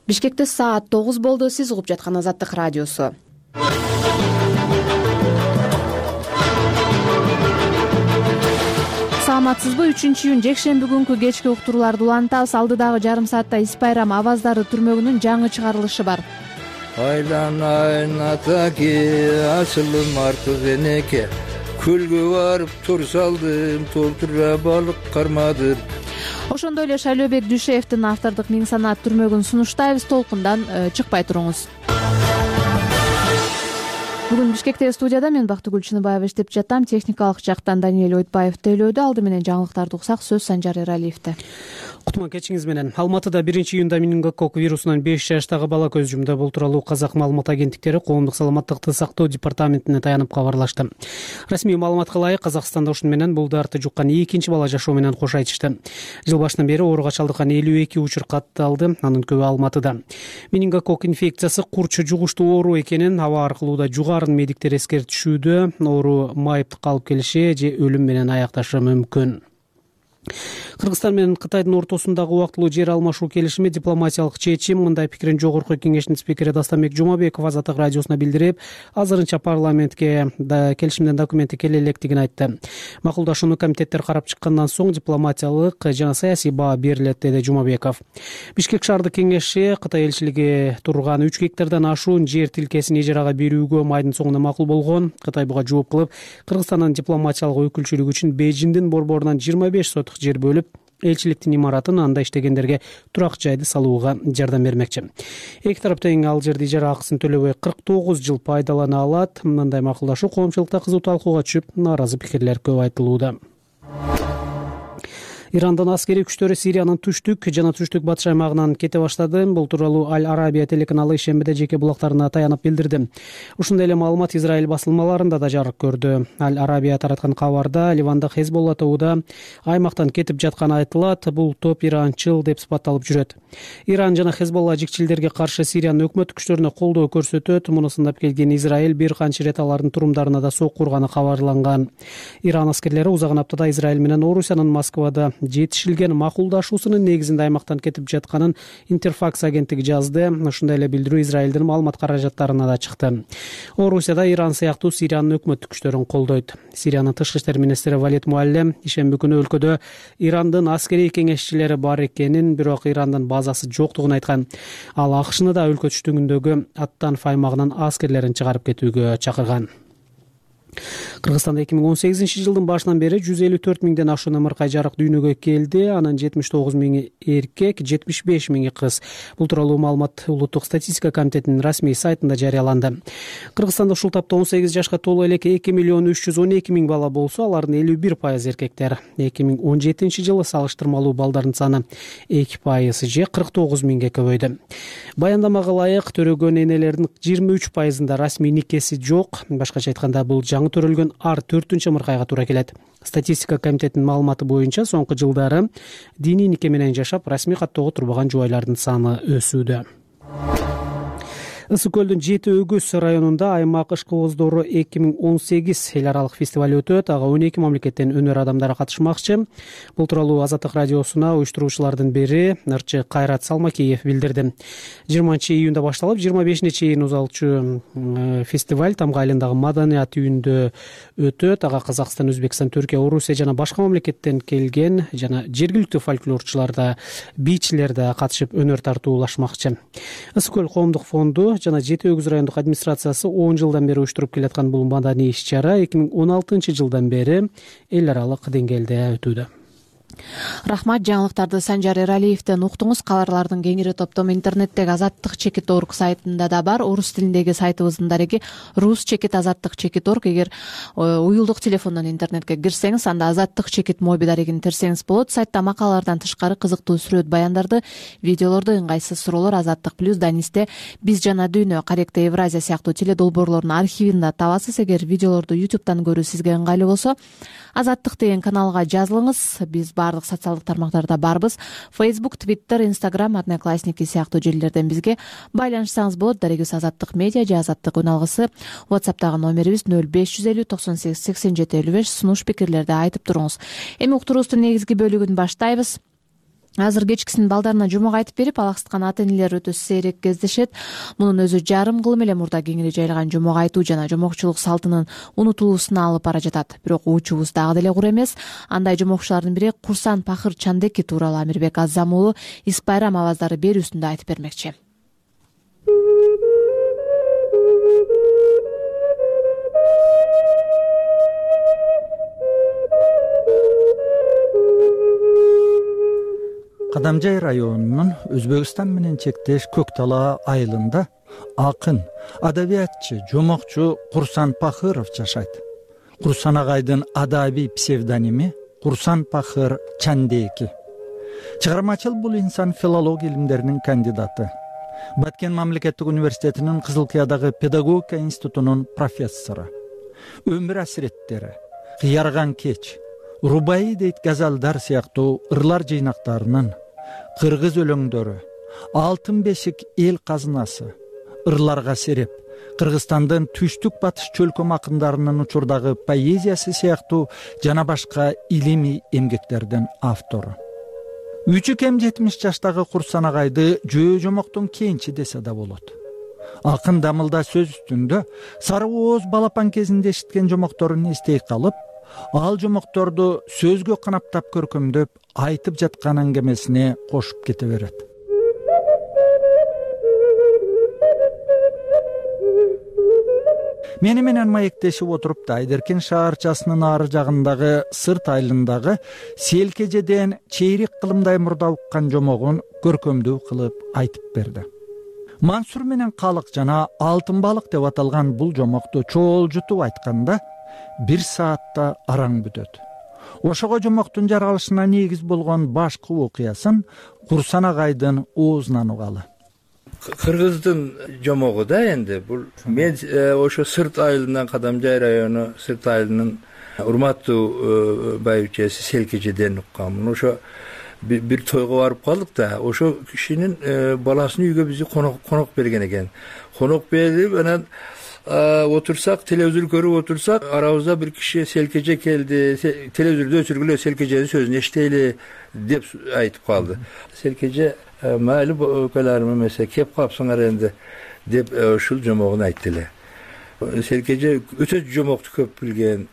Бишкекте саат 9 болду. Сиз угуп жаткан Азаттык радиосу. Саламатсызбы? 3-июнь жекшемби күнкү кечки уктурууларды улантабыз. Алдыдагы жарым саатта Ис Байрам аваздары түрмөгүнүн жаңы чыгарылышы бар. Айланайын атаки, асылым артык энеке. Көлгө барып тур салдым, толтура балык кармадым. Ошондой эле Шайлообек Дүйшеевдин автордук Миң санаат түрмөгүн сунуштайбыз. Толкундан чыкпай туруңуз. Бүгүн Бишкектеги студияда мен Бактыгүл Чыныбаева иштеп жатам. Техникалык жактан Даниэль Ойдбаев тейлөөдө. Алды менен жаңылыктарды уксак, сөз Санжар Эралиевде. Кутман кечиңиз менен. Алматыда 1-июнда менингококк вирусунан 5 жаштагы бала көз жумду. Бул тууралуу Казак маалымат агенттиктери Коомдук саламаттыкты сактоо департаментине таянып кабарлашты. Расмий маалыматка ылайык, Казакстанда ушуну менен бул дарты жуккан экинчи бала жашоо менен кош айтышты. Жыл башынан бери ооруга чалдыккан 52 учур катталды, анын көбү Алматыда. Менингококк инфекциясы курч жугуштуу оору экенин аба аркылуу да жугарын медиктер эскертишүүдө. Оору майыптыкка алып келиши же өлүм менен аякташы мүмкүн. Кыргызстан менен Кытайдын ортосундагы убактылуу жер алмашуу келишими дипломатиялык чечим. Мындай пикирин Жогорку Кеңештин спикери Дастамбек Жумабеков Азаттык радиосуна билдирип, азырынча парламентке келишимдин документи келе электигин айтты. Макулдашууну комитеттер карап чыккандан соң дипломатиялык жана саясий баа берилет, деди Жумабеков. Бишкек шаардык кеңеши Кытай элчилиги турган 3 гектардан ашуун жер тилкесин ижарага берүүгө майдын соңуна макул болгон. Кытай буга жооп кылып, Кыргызстандын дипломатиялык өкүлчүлүгү үчүн Бейжиңдин борборунан 25 сотук жер бөлүп, элчиликтин имаратын анда иштегендерге турак жайды салууга жардам бермекчи. Эки тарап тең ал жерди ижара акысын төлөбөй 49 жыл пайдалана алат. Мындай макулдашуу коомчулукта кызуу талкууга түшүп, нааразы пикирлер көп айтылууда. Ирандын аскерий күчтөрү Сириянын түштүк жана түштүк батыш аймагынан кете баштады. Бул тууралуу Аль-Арабия телеканалы ишембиде жеке булактарына таянып билдирди. Ушундай эле маалымат Израиль басылмаларында да жарык көрдү. Аль-Арабия тараткан кабарда Ливанда Хезболла тобуда аймактан кетип жатканы айтылат. Бул топ иранчыл деп сыпатталып жүрөт. Иран жана Хезболла жикчилдерге каршы Сириянын өкмөттүк күчтөрүнө колдоо көрсөтөт. Муну сындап келген Израиль бир канча ирет алардын турумдарына да сокку урганы кабарланган. Иран аскерлери узаган аптада Израиль менен Орусиянын Москвада жетишилген макулдашуусунун негизинде аймактан кетип жатканын Интерфакс агенттиги жазды. Ушундай эле билдирүү Израилдин маалымат каражаттарына да чыкты. Орусияда Иран сыяктуу Сириянын өкмөттүк күчтөрүн колдойт. Сириянын тышкы иштер министри Валид Муаллем ишемби күнү өлкөдө Ирандын аскерий кеңешчилери бар экенин, бирок Ирандын базасы жоктугун айткан. Ал АКШны да өлкө түштүгүндөгү Аттанф аймагынан аскерлерин чыгарып кетүүгө чакырган. Кыргызстанда 2018-жылдын башынан бери 154 миңден ашуун ымыркай жарык дүйнөгө келди. Анын 79 миңи эркек, 75 миңи кыз. Бул тууралуу маалымат Улуттук статистика комитетинин расмий сайтында жарыяланды. Кыргызстанда ушул тапта 18 жашка толо элек 2,312,000 бала болсо, алардын 51% эркектер. 2017-жылы салыштырмалуу балдардын саны 2% же 49 миңге көбөйдү. Баяндамага ылайык, төрөгөн энелердин 23%-ында расмий никеси жок. Башкача айтканда, бул жаңы төрөлгөн ар 4-чү ымыркайга туура келет. Статистика комитетинин маалыматы боюнча соңку жылдары диний нике менен жашап, расмий каттоого турбаган жубайлардын саны өсүүдө. Ысык көлдүн Жети Өгүз районунда аймак ышкыбоздору 2018 эл аралык фестиваль өтөт. Ага 12 мамлекеттен өнөр адамдары катышмакчы. Бул тууралуу Азаттык радиосуна уюштуруучулардын бири ырчы Кайрат Салмакиев билдирди. 20-июнда башталып, 25-ине чейин узалчу фестиваль Тамга айылындагы маданият үйүндө өтөт. Ага Казакстан, Өзбекстан, Түркия, Орусия жана башка мамлекеттен келген жана жергиликтүү фольклорчулар да, бийчилер да катышып өнөр тартуулашмакчы. Ысык көл коомдук фонду жана Жети Өгүз райондук администрациясы 10 жылдан бери уюштуруп келаткан бул маданий иш-чара 2016-жылдан бери эл аралык деңгээлде өтүүдө. Рахмат, жаңылыктарды Санжар Эралиевден уктуңуз. Кабарлардын кеңири топтому интернеттеги Азаттык.org сайтында да бар. Орус тилиндеги сайтыбыздын дареги Rus.Azаттык.org. Эгер уюлдук телефондон интернетке кирсеңиз, анда Азаттык. Моби дарегин терсеңиз болот. Сайтта макалалардан тышкары кызыктуу сүрөт баяндарды, видеолорду, ыңгайсыз суроолор, Азаттык плюс, Данисте Биз жана дүйнө, Каректе Евразия сыяктуу теледолбоорлордун архивин да табасыз. Эгер видеолорду YouTube'дан көрүү сизге ыңгайлуу болсо, Азаттык деген каналга жазылыңыз. Биз баардык социалдык тармактарда барбыз. Facebook, Twitter, Instagram, Одноклассники сыяктуу желилерден бизге байланышсаңыз болот. Дарегибиз Азаттык медиа же Азаттык үн алгысы. WhatsApp'тагы номерибиз 0550 98 87 55. Сунуш пикирлерди айтып туруңуз. Эми уктуруубуздун негизги бөлүгүн баштайбыз. Азыр кечкисин балдарына жомок айтып берип алаксыткан ата энелер өтө сейрек кездешет. Мунун өзү жарым кылым эле мурда кеңири жайылган жомок айтуу жана жомокчулук салтынын унутулуусуна алып бара жатат. Бирок уучубуз дагы деле кур эмес. Андай жомокчулардын бири Курсан Пахыр Чандеки тууралуу Амирбек Азам уулу Ис Байрам аваздары берүүсүндө айтып бермекчи. Кадамжай районунун Өзбекстан менен чектеш Көктала айылында акын, адабиятчы, жомокчу Курсан Пахыров жашайт. Курсан агайдын адабий псевдоними Курсан Пахыр Чандеки. Чыгармачыл бул инсан филология илимдеринин кандидаты. Баткен мамлекеттик университетинин Кызылкыядагы педагогика институтунун профессору. Өмүр асиреттери, Кыярган кеч, Рубаи дейт газалдар сыяктуу ырлар жыйнактарынын, кыргыз өлөңдөрү, Алтын бешик эл казынасы, ырларга сереп, Кыргызстандын түштүк батыш чөлкөм акындарынын учурдагы поэзиясы сыяктуу жана башка илимий эмгектердин автору. Үчү кем 70 жаштагы Курсан агайды жөө жомоктун кенчи десе да болот. Акын дамылда сөз үстүндө Сары Ооз балапан кезинде эшиткен жомокторун эстей калып, ал жомокторду сөзгө канаптап көркөмдөп айтып жаткан аңгемесине кошуп кете берет. Мени менен маектешип отуруп да Айдеркен шаарчасынын ары жагындагы Сырт айылындагы Селкежеден чейрек кылымдай мурда уккан жомогун көркөмдүү кылып айтып берди. Мансур менен Калык жана Алтын балык деп аталган бул жомокту чоолжутуп айтканда 1 саатта араң бүтөт. Ошого жомоктун жаралышына негиз болгон башкы окуясын Курсан агайдын оозунан угалы. Кыргыздын жомогу да энди бул мен ошо Сырт айылынан Кадамжай району Сырт айылынын урматтуу байбичеси Селкежеден укканмын. Ошо бир тойго барып калдык да, ошо кишинин баласынын үйгө бизди конок берген экен. Конок берип анан отурсак, телевизор көрүп отурсак, арабызда бир киши Селкеже келди, телевизордо өчүргүлө Селкеженин сөзүн эчтейли деп айтып калды. Селкеже майли өлкөлөрүм эмесе кеп калыпсыңар энди деп ушул жомогун айтты эле. Селкеже өтө жомокту көп билген,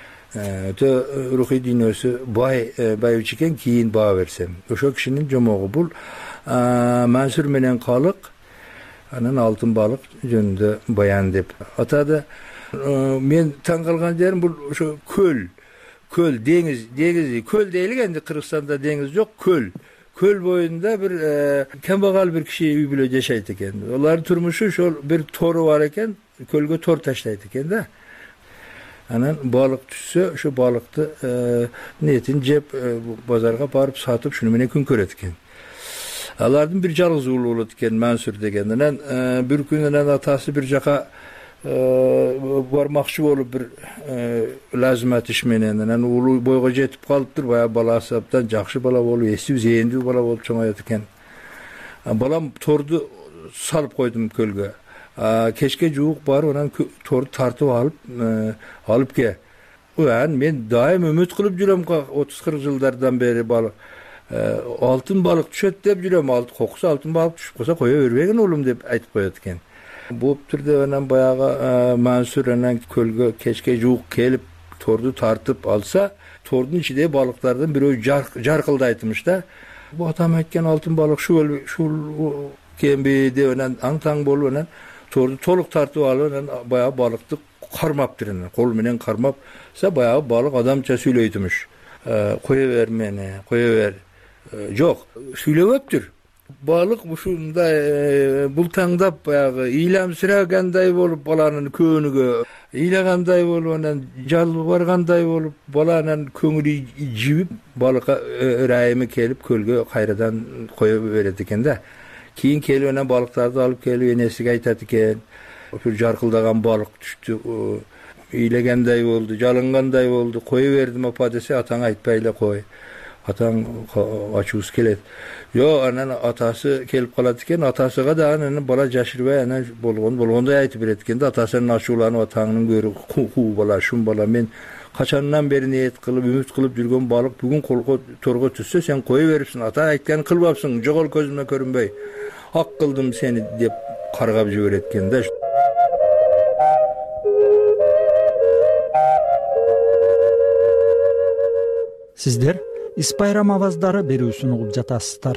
өтө рухий дүйнөсү байбич экен, кийин баа берсем. Ошо кишинин жомогу бул Мансур менен Калык, анан Алтын балык жөнүндө баян деп атады. Мен таң калган жерим бул ошо көл, деңиз, көл дейлик энди Кыргызстанда деңиз жок, көл боюнда бир камбагал бир киши үй бүлө жашайт экен. Олардын турмушу ошол бир тору бар экен, көлгө тор таштайт экен да. Анан балык түшсө, ошо балыкты нетин жеп базарга барып сатып, шуну менен күн көрөт экен. Алардын бир жалгыз уулу болот экен, Мансур деген. Анан бир күн атасы бир жака бармакчы болуп бир лазимат иш менен, анан уулу бойго жетип калыптыр, баягы баласы абдан жакшы бала болуп, эстүү, зээндүү бала болуп чоңоет экен. Балам торду салып койдум көлгө. Кечке жуук барып, анан торду тартып алып ке. Мен дайым үмүт кылып жүрөм 30-40 жылдардан бери балык. Алтын балык түшөт деп жүрөм, кокусу алтын балык түшүп калса кое бербегин улум деп айтып коет экен. Болуптур деп анан баягы Мансур анан көлгө кечке жуук келип торду тартып алса, тордун ичиндеги балыктардын бирөө жаркылдайтмыш да. Бу атам айткан алтын балык шул кемби деп анан аң-таң болуп анан торду толук тартып алып анан баягы балыкты кармаптыр, кол менен кармапса баягы балык адамча сүйлөйтмүш. Кое бер мени, кое бер. Жок, сүйлөбөптүр. Балык ушундай бултаңдап баягы ыйламсырагандай болуп баланын көөнүгө ыйлагандай болуп анан жалбаргандай болуп баланын көңүлү жибип балыкка ырайымы келип көлгө кайрадан кое берет экен да. Кийин келип анан балыктарды алып келип энесиге айтат экен. Ошо жаркылдаган балык түштү, ыйлагандай болду, жалынгандай болду, кое бердим апа десе, атаң айтпай эле кой. Атаң ачуусу келет. Анан атасы келип калат экен, атасыга да анан бала жашырбай анан болгондой айтып берет экен да, атасынын ачууланып атаңнын көрү куу бала, шум бала, мен Kaçandan beri niyet kılıp ümit kılıp жүргөн balık bugün torgo түссө sen koyu verirsin. Ata aytkan kılbapsın, jogol közüme körünbey. Hak kıldım seni dep kargap jiberetken de. Sizler Is bayram avazdары берүүсүн угуп жатасыздар.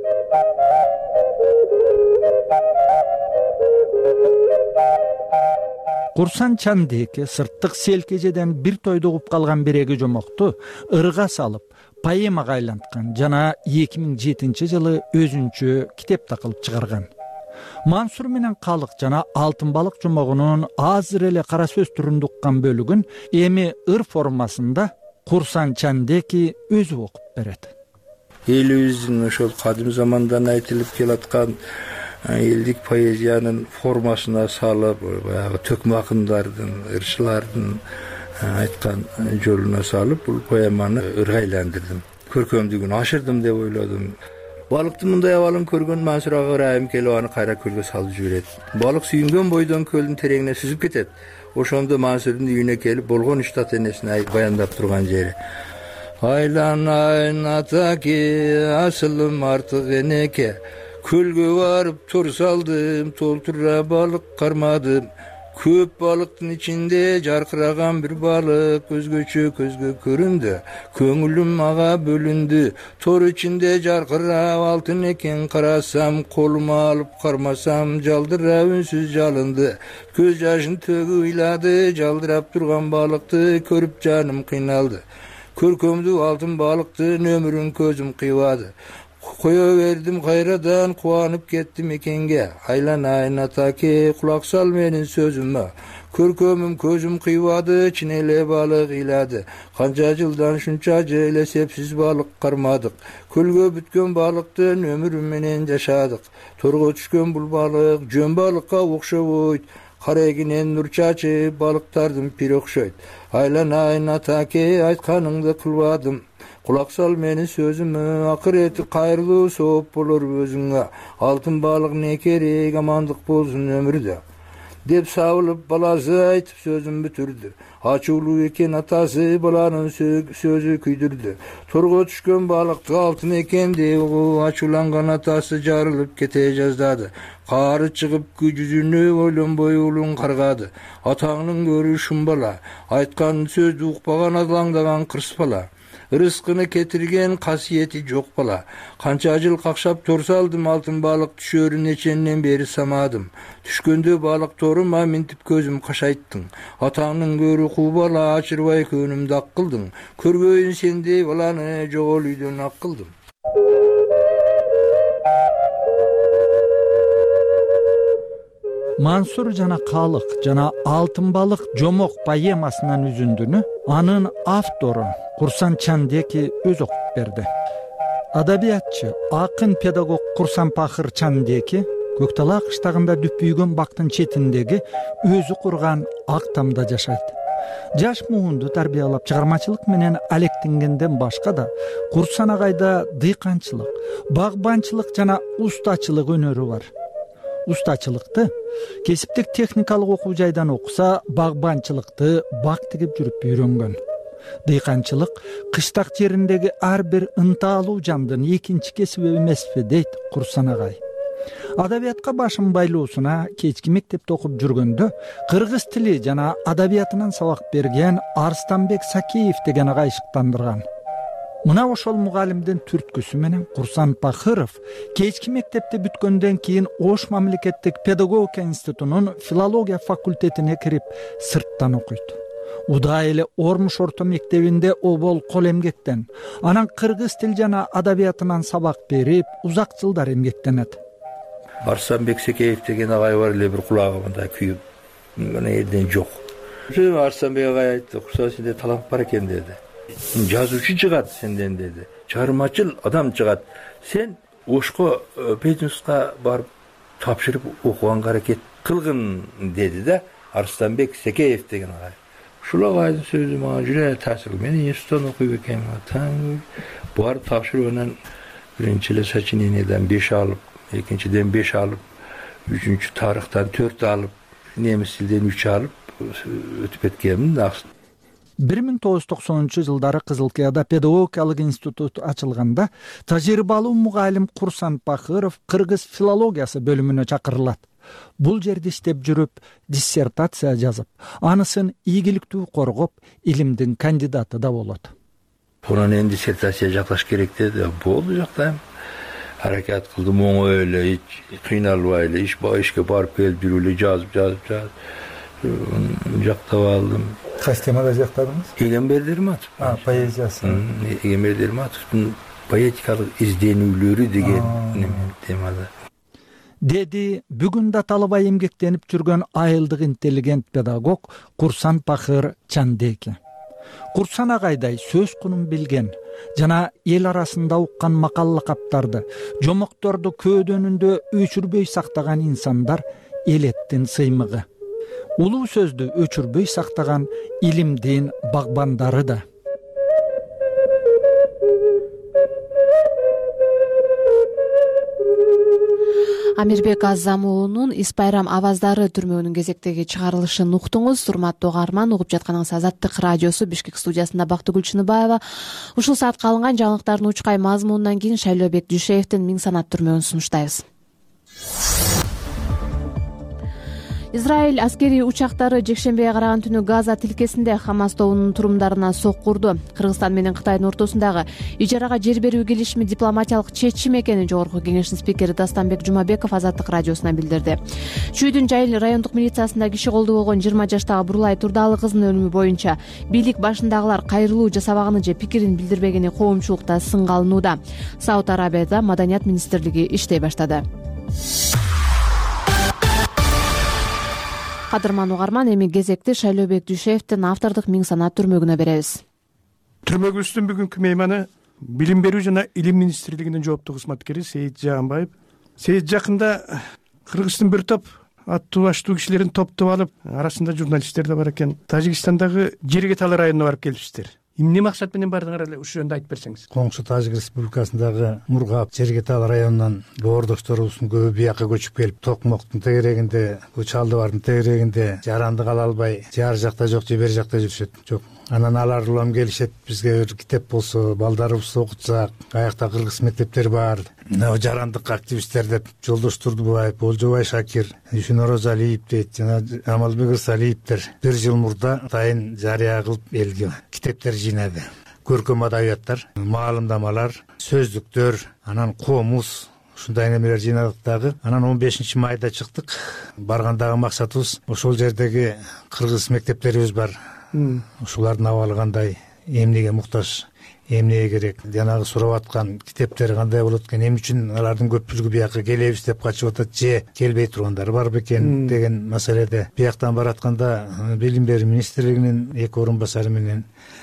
Курсан Чандеки сырттык селкежеден бир тойду угуп калган биреги жомокту ырга салып, поэмага айланткан жана 2007-жылы өзүнчө китепте кылып чыгарган. Мансур менен калык жана алтын балык жомогунун азыр эле кара сөз түрүндө уккан бөлүгүн эми ыр формасында Курсан Чандеки өзү окуп берет. Элибиздин ошол кадим замандан айтылып келаткан элдик поэзиянын формасына салып, баягы төкмө акындардын, ырчылардын айткан жолуна салып, бул поэманы ырга айландырдым. Көркөмдүгүн ашырдым деп ойлодум. Балыкты мындай абалын көргөн Мансур ага ырайым келип аны кайра көлгө салып жиберет. Балык сүйүнгөн бойдон көлдүн тереңине сүзүп кетет. Ошондо Мансурдун үйүнө келип болгон иш татенесине баяндап турган жери. Айланайын атаке, асылым артык энеке, көлгө барып тур салдым, толтура балык кармадым. Көп балыктын ичинде жаркыраган бир балык өзгөчө көзгө көрүндү. Көңүлүм ага бөлүндү. Тор ичинде жаркырап алтын экен, карасам колума алып кармасам жалдырап үнсүз жалынды. Көз жашын төгүп ыйлады, жалдырап турган балыкты көрүп жаным кыйналды. Көркөмдүү алтын балыктын өмүрүн көзүм кыйбады. Koya verdim kayradan, kuanıp kettim ekenge. Aylanayın atake, kulak sal menin sözüme. Körkömüm közüm kıyvadı, çinele balık iladı. Kanca yıldan şunca ceyle sepsiz balık karmadık. Kölgö bütkön balıktın ömürüm menen yaşadık. Torgo düşkön bul balık, jön balıkka okşoyt. Kareginen nur çaçı, balıktardım pir okşoyt. Aylanayın atake, aytkanыңды kılvadım. Kulak sal menin sözüme, akıreti kayırlı soğup bulur özüne. Altın balık ne kerek, amandık bolsun ömürde. Dep savılıp balası aytıp sözüm bütürdü. Açıulu eken atası balanın sözü küydürdü. Torgo düşkön balıktı altın eken de açılangan atası jarılıp kete жаздады. Karı çıkıp yüzünü oylun boyulun kargadı. Atağının görüşün bala, aytkan sözdü ukpagan adlandagan kırs bala. Rızkını ketirgen kasiyeti jok bala. Kança jıl kakşap tor saldım, altın balık düşörün eçenden beri samadım. Düşkөндө balık toruma mintip gözüm kaşayttın. Atağının görü kubala, açırvay könümde akkıldın. Körgöyün sende balаны jogol üydөн akkıldım. Mansur жана калык жана алтын балык жомок поэмасынан үзүндүнү анын автору Курсан Чандеки өз окуп берди. Адабиятчы, акын педагог Курсан Пахыр Чандеки Көктала кыштагында дүпүйгөн бактын четиндеги өзү курган ак тамда жашайт. Жаш муунду тарбиялап чыгармачылык менен алектенгенден башка да Курсан агайда дыйканчылык, багбанчылык жана устачылык өнөрү бар. Устачылыкты кесиптик техникалык окуу жайдан окуса, багбанчылыкты бак тигип жүрүп үйрөнгөн. Дыйканчылык кыштак жериндеги ар бир ынтаалуу жандын экинчи кесиби эмеспи дейт Курсан агай. Адабиятка башын байлоосуна кечки мектепте окуп жүргөндө кыргыз тили жана адабиятынан сабак берген Арстанбек Сакеев деген агай шыктандырган. Мына ошол мугалимдин түрткүсү менен Курсан Пахыров кечки мектепти бүткөндөн кийин Ош мамлекеттик педагогика институтунун филология факультетине кирип сырттан окуйт. Удай эле Ормуш орто мектебинде обол кол эмгектен, анан кыргыз тил жана адабиятынан сабак берип, узак жылдар эмгектенет. Арстанбек Сакеев деген агай бар эле, бир кулагымда күйүп, мына элден жок. Арстанбек агай айтты, "Курсан сенде талант бар экен" деди. Жазуучу чыгат сенден деди. Чыгармачыл адам чыгат. Сен Ошко Петнуска барып тапшырып окуганга аракет кылгын деди да Арстанбек Сакеев деген агай. Ушул агайдын сөзү мага жүрө таасир. Мен институттан окуйт экенмин. Таң барып тапшырып анан биринчи эле сочиненияден 5 алып, экинчиден 5 алып, үчүнчү тарыхтан 4 алып, немис тилден 3 алып өтүп кеткенмин. 1990-жылдары Кызылкияда педагогикалык институт ачылганда тажрыйбалуу мугалим Курсан Пахыров кыргыз филологиясы бөлүмүнө чакырылат. Бул жерде иштеп жүрүп, диссертация жазып, анысын ийгиликтүү коргоп, илимдин кандидаты да болот. Онан эми диссертация жакташ керек деди. Болду, жактайм. Аракет кылдым, оңой эле, эч кыйналбай эле, ишке барып келип жүрүп эле жазып жактап алдым. Кайсы темада жактадыңыз? Эгембер Дерматов. Поэзиясы. Эгембер Дерматовдун поэтикалык изденүүлөрү деген темада. Деди бүгүн да талабай эмгектенип жүргөн айылдык интеллигент педагог Курсан Пахыр Чандеки. Курсан агайдай сөз кунун билген жана эл арасында уккан макал лакаптарды, жомокторду көөдөнүндө өчүрбөй сактаган инсандар элеттин сыймыгы. Улуу сөздү өчүрбөй сактаган илимдин багбандары да. Амирбек Азам уулунун Ис Байрам аваздары түрмөгүнүн кезектеги чыгарылышын уктуңуз. Урматтуу угарман, угуп жатканыңыз Азаттык радиосу, Бишкек студиясында Бактыгүл Чыныбаева. Ушул саатка алынган жаңылыктардын учкай мазмунунан кийин Шайлообек Дүйшеевдин Миң санат түрмөгүн сунуштайбыз. Израиль аскерий учактары жекшембиге караган түнү Газа тилкесинде Хамас тобунун турумдарына сокку урду. Кыргызстан менен Кытайдын ортосундагы ижарага жер берүү келишими дипломатиялык чечим экенин Жогорку Кеңештин спикери Дастанбек Жумабеков Азаттык радиосуна билдирди. Чүйдүн Жайыл райондук милициясында киши колду болгон 20 жаштагы Бурулай Турдалы кызынын өлүмү боюнча бийлик башындагылар кайрылуу жасабаганы же пикирин билдирбегени коомчулукта сынга алынууда. Сауд Арабияда Маданият министрлиги иштей баштады. Кадырман угарман, эми кезекти Шайлообек Дүйшеевдин автордук Миң санат түрмөгүнө беребиз. Түрмөгүбүздүн бүгүнкү мейманы Билим берүү жана Илим министрлигинин жооптуу кызматкери Сейит Жаанбаев. Сейит жакында Кыргыздын бир топ аттуу баштуу кишилерин топтоп алып, арасында журналисттер да бар экен. Тажикстандагы Жергеталы районуна барып келипсиздер. Эмне максат менен бардыңар эле, ушул жөнүндө айтып берсеңиз. Коңшу Тажик Республикасындагы Мургап, Жергеталы районунан боордошторубуздун көбү бияка көчүп келип, Токмоктун тегерегинде, Чалдыбардын тегерегинде жаранды кала албай, жар жакта жок, же бери жакта жүрүшөт. Жок. Анан алар улам келишет, бизге бир китеп болсо, балдарыбызды окутсак, аякта кыргыз мектептери бар. Мына жарандык активисттер деп Жолдош Турдубаев, Болжобай Шакир, Ишинороз Алиев дейт, жана Амалбек Ырсалиевдер бир жыл мурда атайын жарыя кылып элге китептер жыйнады. Көркөм адабияттар, маалымдамалар, сөздүктөр, анан комуз, ушундай немелер жыйнадык дагы. Анан 15 майда чыктык. Баргандагы максатыбыз ошол жердеги кыргыз мектептерибиз бар. Ушулардын абалы кандай, эмнеге муктаж, эмнеге керек, жанагы сурап аткан китептер кандай болот экен, эмне үчүн алардын көпчүлүгү бияка келебиз деп качып атат, же келбей тургандар бар бекен деген маселеде бияктан баратканда Билим берүү министрлигинин 2 орун басары менен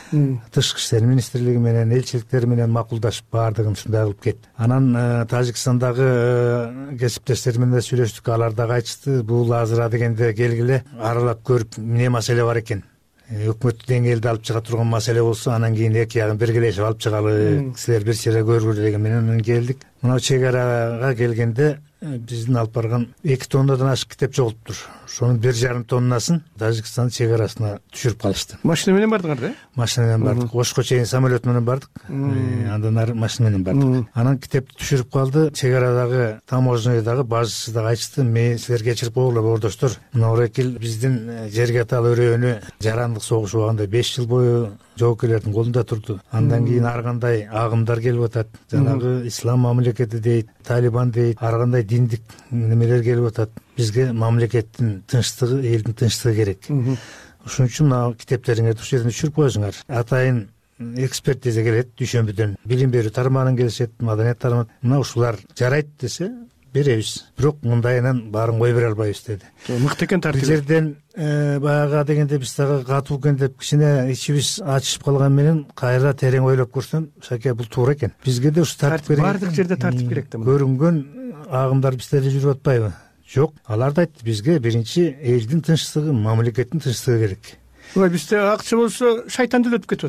Тышкы иштер министрлиги менен, элчиликтер менен макулдашып баардыгын ушундай кылып кетти. Анан Тажикстандагы кесиптештер менен сүйлөштүк, алар дагы айтышты, бул азыр дегенде келгиле аралап көрүп эмне маселе бар экен. Өкмөттүк деңгээлде алып чыга турган маселе болсо, анан кийин эки ягын биргелешип алып чыгалы, кисилер бир чыйра көргүлө деген менен келдик. Мына чек арага келгенде биздин алып барган 2 тоннадан ашык китеп жоголуптур. Ошонун 1,5 тоннасын Тажикстандын чек арасына түшүрүп калышты. Машина менен бардыңар да? Машина менен бардык. Ошко чейин самолет менен бардык. Андан ары машина менен бардык. Анан китепти түшүрүп калды. Чек арадагы таможнядагы бажчысы дагы айтышты, мен силер кечирип койгула боордоштор. Мына Орекил биздин Жергеталы өрөөнү жарандык согуш убагында 5 жыл бою жоокерлердин колунда турду. Андан кийин ар кандай агымдар келип атат. Жанагы ислам мамлекети дейт, Талибан дейт, ар кандай диндик немелер келип атат. Бизге мамлекеттин тынчтыгы, элдин тынчтыгы керек. Ошон үчүн мына китептериңерди ушул жерден түшүрүп коесуңар. Атайын экспертиза келет дүйшөмбүдөн. Билим берүү тармагынан келишет, маданият тармагынан. Мына ушулар жарайт десе беребиз. Бирок мындайынан баарын кое бере албайбыз деди. Мыкты экен тартип. Бул жерден баягы дегенде биз дагы катуу экен деп кичине ичибиз ачышып калган менен кайра терең ойлоп көрсөм, шаке бул туура экен. Бизге да ушу тартип керек. Бардык жерде тартип керек да. Көрүнгөн агымдар бизде жүрүп атпайбы? Жок, алар да айтты, бизге биринчи элдин тынчтыгы, мамлекеттин тынчтыгы керек. Ой, бизде акча болсо шайтан делетип кетип атпайбы?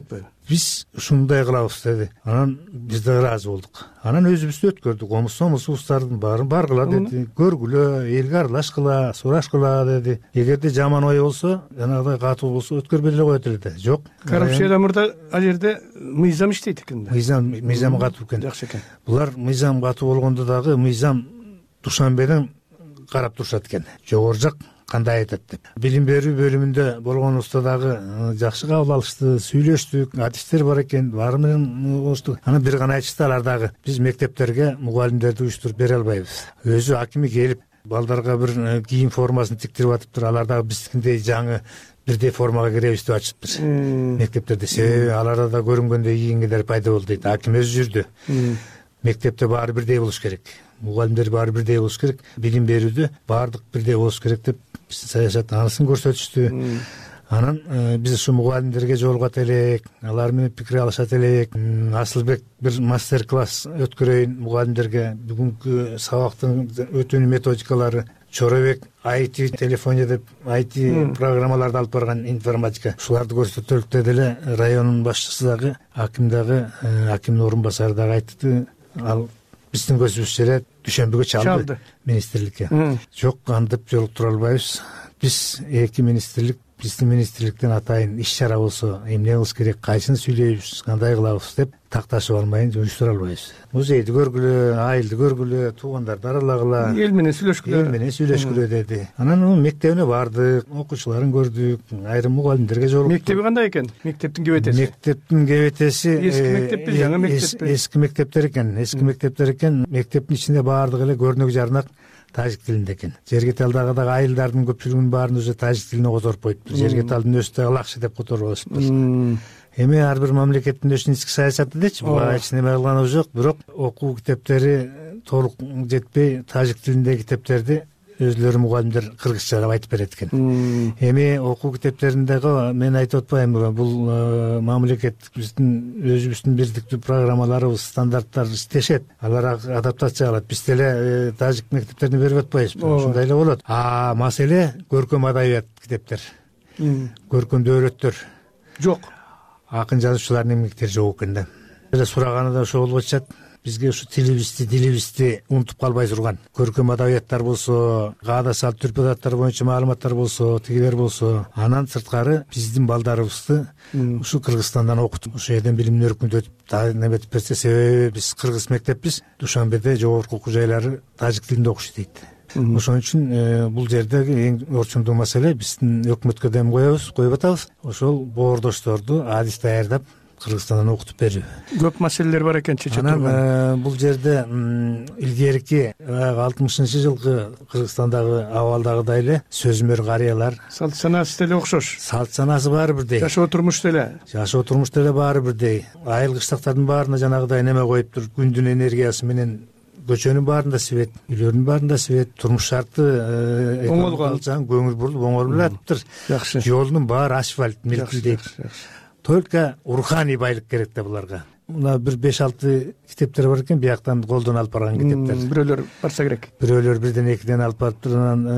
биз ушундай кылабыз деди. Анан биз да ыраазы болдук. Анан өзүбүздү өткөрдүк. Омустардын баарын баргыла деди. Көргүлө, элге аралашкыла, сурашкыла деди. Эгерде жаман ой болсо, жанагыдай катуу болсо өткөрбөй эле коет эле деди. Жок. Коррупцияда мурда ал жерде мыйзам иштейт экен да. Мыйзам катуу экен. Жакшы экен. Булар мыйзам катуу болгондо дагы мыйзам Душанбеден карап турушат экен. Жогору жак кандай айтат деп. Билим берүү бөлүмүндө болгонубузда дагы жакшы кабыл алышты, сүйлөштүк, адистер бар экен, баары менен болуштук. Анан бир гана айтышты алар дагы: биз мектептерге мугалимдерди уюштуруп бере албайбыз. Өзү акими келип балдарга бир кийим формасын тиктирип атыптыр. Алар дагы биздикиндей жаңы бирдей формага киребиз деп атышыптыр мектептерде. Себеби аларда да көрүнгөндөй кийингендер пайда болду дейт. Аким өзү жүрдү. Мектепте баары бирдей болуш керек. Мугалимдер баары бирдей болуш керек. Билим берүүдө баардык бирдей болуш керек деп саясат анысын көрсөтүштү. Анан биз ушу мугалимдерге жолугат элек, алар менен пикир алышат элек. Асылбек бир мастер-класс өткөрөйүн мугалимдерге. Бүгүнкү сабактын өтүүнү методикалары Чоробек IT телефония деп IT программаларды алып барган, информатика. Ушуларды көрсөтөлүк деди эле. Районун башчысы дагы, аким дагы, акимдин орун басары дагы айтты. Ал биздин көзүбүз жере дүйшөмбүгө чалды министрликке. Жок, антип жолуктура албайбыз. Биз эки министрлик, биздин министрликтен атайын иш чара болсо эмне кылыш керек, кайсыны сүйлөйбүз, кандай кылабыз деп такташып алмайын уюштура албайбыз. Музейди көргүлө, айылды көргүлө, туугандарды аралагыла, эл менен сүйлөшкүлө деди. Анан мектебине бардык, окуучуларын көрдүк, айрым мугалимдерге жолуктук. Мектеби кандай экен? Мектептин кебетеси? Мектептин кебетеси эски мектеппи, жаңы мектеппи? Эски мектептер экен. Мектептин ичинде баардыгы эле көрнөк жарнак тажик тилинде экен. Жергеталдагы айылдардын көпчүлүгүнүн баарын уже тажик тилине которуп коюптур. Жергеталдын өзү да лакшы деп которуп алышыптыр. Эми ар бир мамлекеттин өзүнүн ички саясаты дечи, буга эч неме кылганы жок. Бирок окуу китептери толук жетпей, тажик тилиндеги китептерди өзлөрү мугалимдер кыргызча деп айтып берет экен. Эми окуу китептериндеги мен айтып атпайм, бул мамлекеттик биздин өзүбүздүн бирдиктүү программаларыбыз, стандарттар иштешет. Алар адаптация кылат. Биз деле тажик мектептерине берип атпайбызбы? Ошондой эле болот. Маселе көркөм адабият китептер. Көркөм дөөрөттөр жок. Акын жазуучулардын эмгектери жок экен да. Эле сураганы да ошол болуп атышат. Бизге ушу дилибизди унутуп калбай турган көркөм адабияттар болсо, каада салт түрпөдаттар боюнча маалыматтар болсо, тигилер болсо, анан сырткары биздин балдарыбызды ушу Кыргызстандан окутуп, ошол жерден билимин өркүндөтүп, неметип берсе. Себеби биз кыргыз мектеппиз. Душанбеде жогорку окуу жайлары тажик тилинде окушат дейт. Ошон үчүн бул жердеги эң орчундуу маселе биздин өкмөткө дем коюп атабыз. Ошол боордошторду адис даярдап Кыргызстандан окутуп берүү. Көп маселелер бар экен чече турган. Анан бул жерде илгерки 60-жылкы Кыргызстандагы абалдагыдай эле сөзмөр карыялар, салт санасы деле окшош. Салт санасы баары бирдей. Жашоо турмуш деле баары бирдей. Айыл кыштактардын баарына жанагыдай неме коюптур. Күндүн энергиясы менен көчөнүн баарында свет, үйлөрдүн баарында свет, турмуш шарты оңолгон, көңүл буруп оңолуп атыптыр. Жакшы. Жолдун баары асфальт, милкилдейт. Только руханий байлык керек да буларга. Мына бир 5-6 китептер бар экен, бияктан колдон алып барган китептер. Бирөөлөр барса керек. Бирөөлөр бирден экиден алып барыптыр.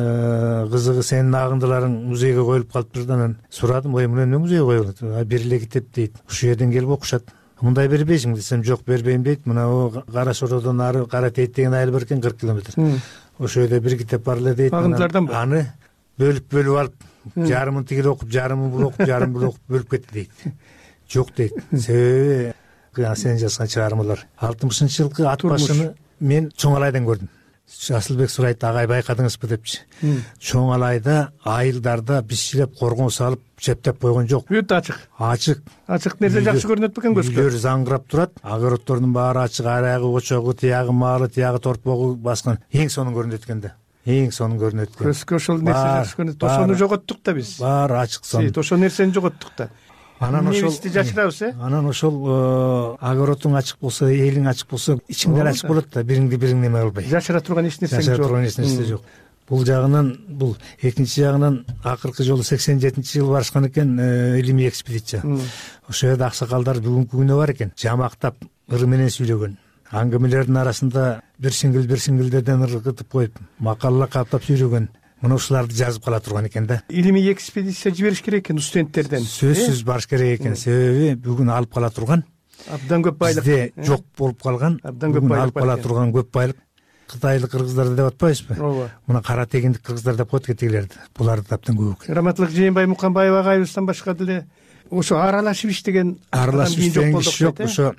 Анан кызыгы сенин агындыларың музейге коюлуп калыптыр. Анан сурадым, муну эмне музейге коюлат? Бир эле китеп дейт. Ушул жерден келип окушат. Мындай бербейсиң десем, жок, бербейм дейт. Мына Кара Шородон ары Кара Тейт деген айыл бар экен, 40 километр. Ошол жерде бир китеп бар эле дейт. Агындылардан аны бөлүп алып, жарымын тигил окуп, жарымын бул окуп, жарымын бул окуп бөлүп кетти дейт. Жок дейт. Себеби сен жазган чыгармалар 60-жылкы ат башыны мен Чоңалайдан көрдүм. Асылбек сурайт, агай байкадыңызбы депчи. Чоңалайда айылдарда бишилеп коргон салып чептеп койгон жок. Бүт ачык нерсе жакшы көрүнөт бекен көзгө. Үйлөр заңгырап турат, огороддордун баары ачык, аягы очогу, тиягы маалы, тиягы торпогу баскан. Эң сонун көрүнөт экен да. Көзгө ошол нерсе жакшы көрүнөт. Ошону жоготтук да биз. Баары ачык сон. Ошол нерсени жоготтук да. Анан ошол жашырабыз, Анан ошол огородуң ачык болсо, элиң ачык болсо, ичиңдер ачык болот да, бириңди бириң неме кылбай. Жашыра турган эч нерсе жок. Бул жагынан, бул экинчи жагынан акыркы жолу 87-жылы барышкан экен илимий экспедиция. Ошол жерде аксакалдар бүгүнкү күнү бар экен. Жамактап ыры менен сүйлөгөн. Аңгемелердин арасында бир сиңгилдерден ыргытып коюп, макалла каптап сүйлөгөн. мына ушуларды жазып кала турган экен да. Илимий экспедиция жибериш керек экен студенттерден. Сөзсүз барыш керек экен. Себеби бүгүн алып кала турган абдан көп байлык бизде жок болуп калган, бүгүн алып кала турган көп байлык. Кытайлык кыргыздар деп атпайбызбы? Ооба. Мына кара тегиндик кыргыздар деп коет кетигилерди. Буларды абдан көп экен. Раматылык Жээнбай Муканбаева агайыбыздан башка деле ошо аралашып иштеген киши жок. Ошо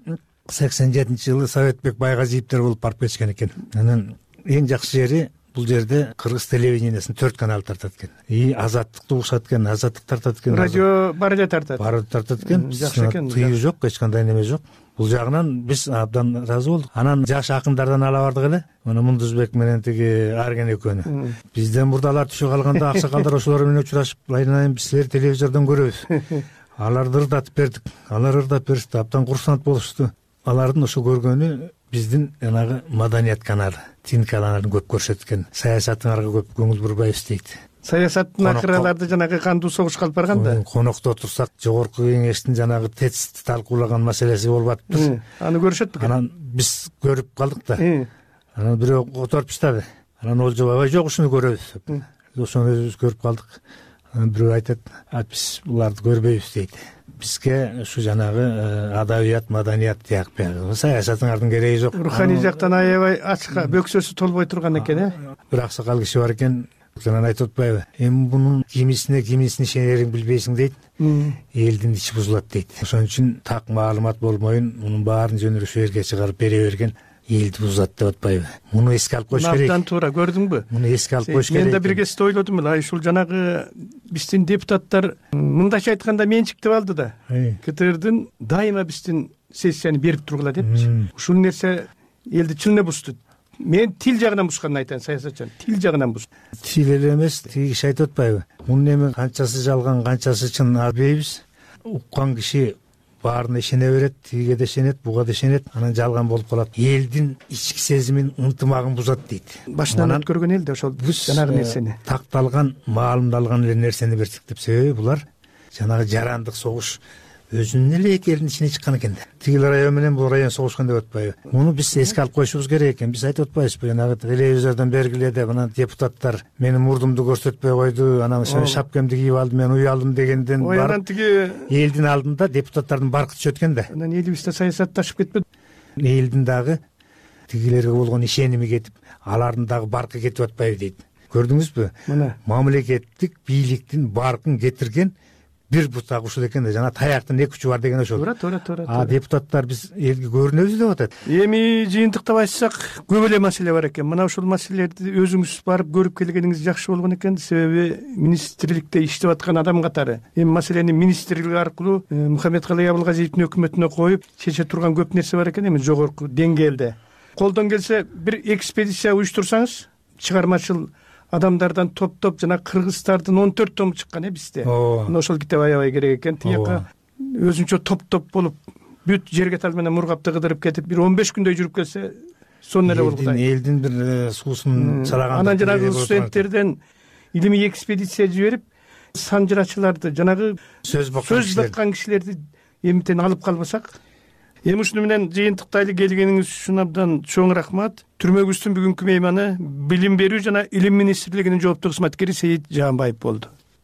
87-жылы Советбек Байгазиевдер болуп барып кетишкен экен. Анан эң жакшы жери бул жерде кыргыз телевидениесин 4 канал тартат экен. Азаттыкты угушат экен, азаттык тартат экен. Радио бар эле тартат. Баары тартат экен. Жакшы экен. Тыйы жок, эч кандай неме жок. Бул жагынан биз абдан ыраазы болдук. Анан жаш акындардан ала бардык эле. Мына Мундузбек менен тиги Арген экөөнү. Бизден мурдалар түшө калганда аксакалдар ошолор менен учурашып, айнайын биз силерди телевизордон көрөбүз. Аларды ырдатып бердик. Алар ырдап беришти, абдан курсант болушту. Алардын ошо көргөнү биздин жанагы маданият каналы, тин каналын көп көрсөткөн. Саясатыңарга көп көңүл бурбайбыз дейт. Саясаттын акыраларды жанагы кандуу согушка алып барган да. Конокто отурсак, жогорку кеңештин жанагы ТЭЦти талкуулаган маселеси болуп атыптыр. Аны көрүшөт бекен. Анан биз көрүп калдык да. Анан бирөө которуп таштады. Анан ол жобой жок, ушуну көрөбүз деп. Ошону өзүбүз көрүп калдык. Анан бирөө айтат, биз буларды көрбөйбүз дейт. Бизге ушу жанагы адабият, маданият тияк бияк. Саясатыңардын кереги жок. Руханий жактан аябай ачка, бөксөсү толбой турган экен, Бир аксакал киши бар экен, жанан айтып атпайбы? Эми бунун кимисине ишенерин билбейсиң дейт. Элдин ичи бузулат дейт. Ошон үчүн так маалымат болмойун, мунун баарын жөнүрө ушул жерге чыгарып бере берген элди бузат деп атпайбы? Муну эске алып коюш керек. Абдан туура, көрдүңбү? Муну эске алып коюш керек. Мен да бир кезде ойлодум эле, ушул жанагы биздин депутаттар мындайча айтканда менчиктеп алды да. КТРдин дайыма биздин сессияны берип тургула депчи. Ушул нерсе элди чын эле бузду. Мен тил жагынан бузганын айтайын, саясатчы. Тил жагынан бузду. Тил эле эмес, тиги киши айтып атпайбы? Мунун эми канчасы жалган, канчасы чын билбейбиз. Уккан киши баарына ишене берет, тиге да ишенет, буга да ишенет, анан жалган болуп калат. Элдин ички сезимин, ынтымагын бузат дейт. Башынан өткөргөн эл да ошол жанагы нерсени. Такталган, маалымдалган эле нерсени бердик деп. Себеби булар жанагы жарандык согуш өзүнүн эле эки элдин ичине чыккан экен да. Тигил район менен бул район согушкан деп атпайбы? Муну биз эске алып коюшубуз керек экен. Биз айтып атпайбызбы? Жанагы телевизордон бергиле деп, анан депутаттар менин мурдумду көрсөтпөй койду, анан шапкамды кийип алдым, мен уялдым дегенден анан тиги элдин алдында депутаттардын баркы түшөт экен да. Анан элибизде саясатташып кетпеди. Элдин дагы тигилерге болгон ишеними кетип, алардын дагы баркы кетип атпайбы дейт. Көрдүңүзбү? Мына мамлекеттик бийликтин баркын кетирген бир бутак ушул экен да. Жана таяктын эки учу бар деген ошол. Туура. Депутаттар биз элге көрүнөбүз деп атат. Эми жыйынтыктап айтсак, көп эле маселе бар экен. Мына ушул маселелерди өзүңүз барып көрүп келгениңиз жакшы болгон экен. Себеби министрликте иштеп аткан адам катары эми маселени министрлик аркылуу Мухаммедкалый Абылгазиевдин өкмөтүнө коюп чече турган көп нерсе бар экен эми жогорку деңгээлде. Колдон келсе бир экспедиция уюштурсаңыз, чыгармачыл адамдардан топ жана кыргыздардын 14 тому чыккан бизде. Мына ошол китеп аябай керек экен. Тияка өзүнчө топ болуп бүт жергетал менен мургапты кыдырып кетип бир 15 күндөй жүрүп келсе сонун эле болду. Элдин бир суусун чалаган. Анан жанагы студенттерден илимий экспедиция жиберип, санжырачыларды, жанагы сөз баккан кишилерди эмитен алып калбасак. Эми ушуну менен жыйынтыктайлы келгениңиз үчүн абдан чоң рахмат. Түрмөгүбүздүн бүгүнкү мейманы Билим берүү жана Илим министрлигинин жооптуу кызматкери Сейит Жаанбаев болду.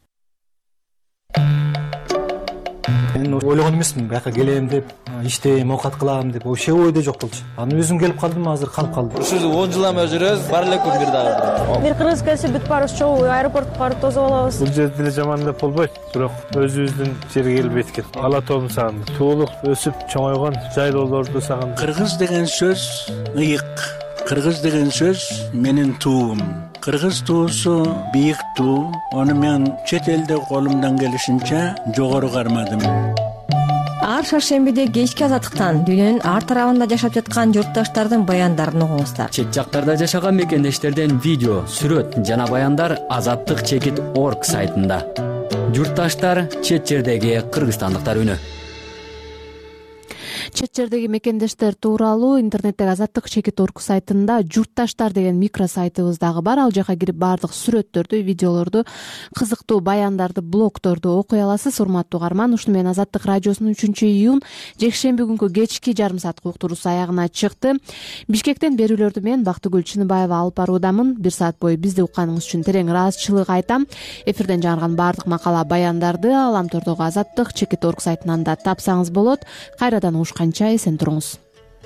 Мен ойлогон эмесмин, бияка келем деп, иштейм, оокат кылам деп, вообще ойдо жок болчу. Анан өзүм келип калдым, азыр калып калдым. Ушул 10 жылдан бери жүрөбүз, бар эле күн бир дагы. Бир кыргыз келсе бүт баарыбыз чогуу аэропортко барып тосуп алабыз. Бул жерде деле жаман деп болбойт, бирок өзүбүздүн жерге келип эткен. Ала тоомун сагындым. Туулуп, өсүп, чоңойгон жайлоолорду сагындым. Кыргыз деген сөз ыйык. Кыргыз деген сөз менин туум. Кыргыз туусу бийик туу. Аны мен чет элде колумдан келишинче жогору кармадым. Ар шаршембиде кечки азаттыктан дүйнөнүн ар тарабында жашап жаткан журтташтардын баяндарын угуңуздар. Чет жактарда жашаган мекендештерден видео, сүрөт жана баяндар azattik.org сайтында. Журтташтар чет жердеги кыргызстандыктар үнү. Чет жердеги мекендештер тууралуу интернеттеги Азаттык чекит орг сайтында журтташтар деген микро сайтыбыз дагы бар. Ал жака кирип баардык сүрөттөрдү, видеолорду, кызыктуу баяндарды, блогторду окуй аласыз. Урматтуу угарман, ушуну менен Азаттык радиосунун 3-июнь жекшемби күнкү кечки жарым сааттык уктуруусу аягына чыкты. Бишкектен берүүлөрдү мен Бактыгүл Чыныбаева алып баруудамын. 1 саат бою бизди укканыңыз үчүн терең ыраазычылык айтам. Эфирден жаңырган баардык макала, баяндарды Аламтордогу Азаттык чекит орг сайтынан да тапсаңыз болот. Кайрадан угушканча эсен туруңуз.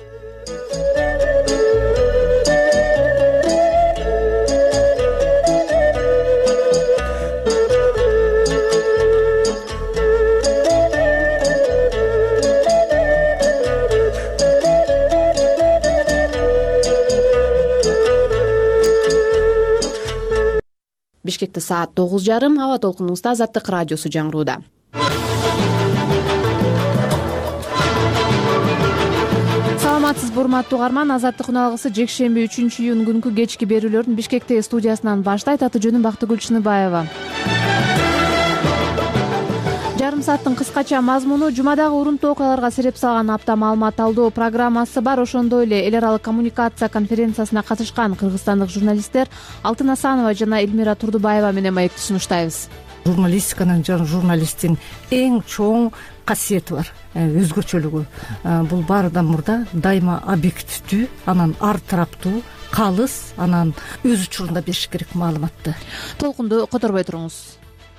Бишкекте саат 9:30. Аба толкунубузда Азаттык радиосу жаңырууда. Саламатсызбы урматтуу угарман, Азаттык үналгысы жекшемби 3-июнь күнкү кечки берүүлөрдүн Бишкектеги студиясынан баштайт. Аты жөнүм Бактыгүл Чыныбаева. Жарым сааттын кыскача мазмуну жумадагы урунтуу окуяларга сереп салган апта маалымат алуу программасы бар. Ошондой эле эл аралык коммуникация конференциясына катышкан кыргызстандык журналисттер Алтын Асанова жана Эльмира Турдубаева менен маекти сунуштайбыз. Журналистиканын жана журналисттин эң чоң касиети бар, өзгөчөлүгү. Бул баарыдан мурда дайыма объективдүү, анан ар тараптуу, калыс, анан өз учурунда бериш керек маалыматты. Толкунду которбой туруңуз.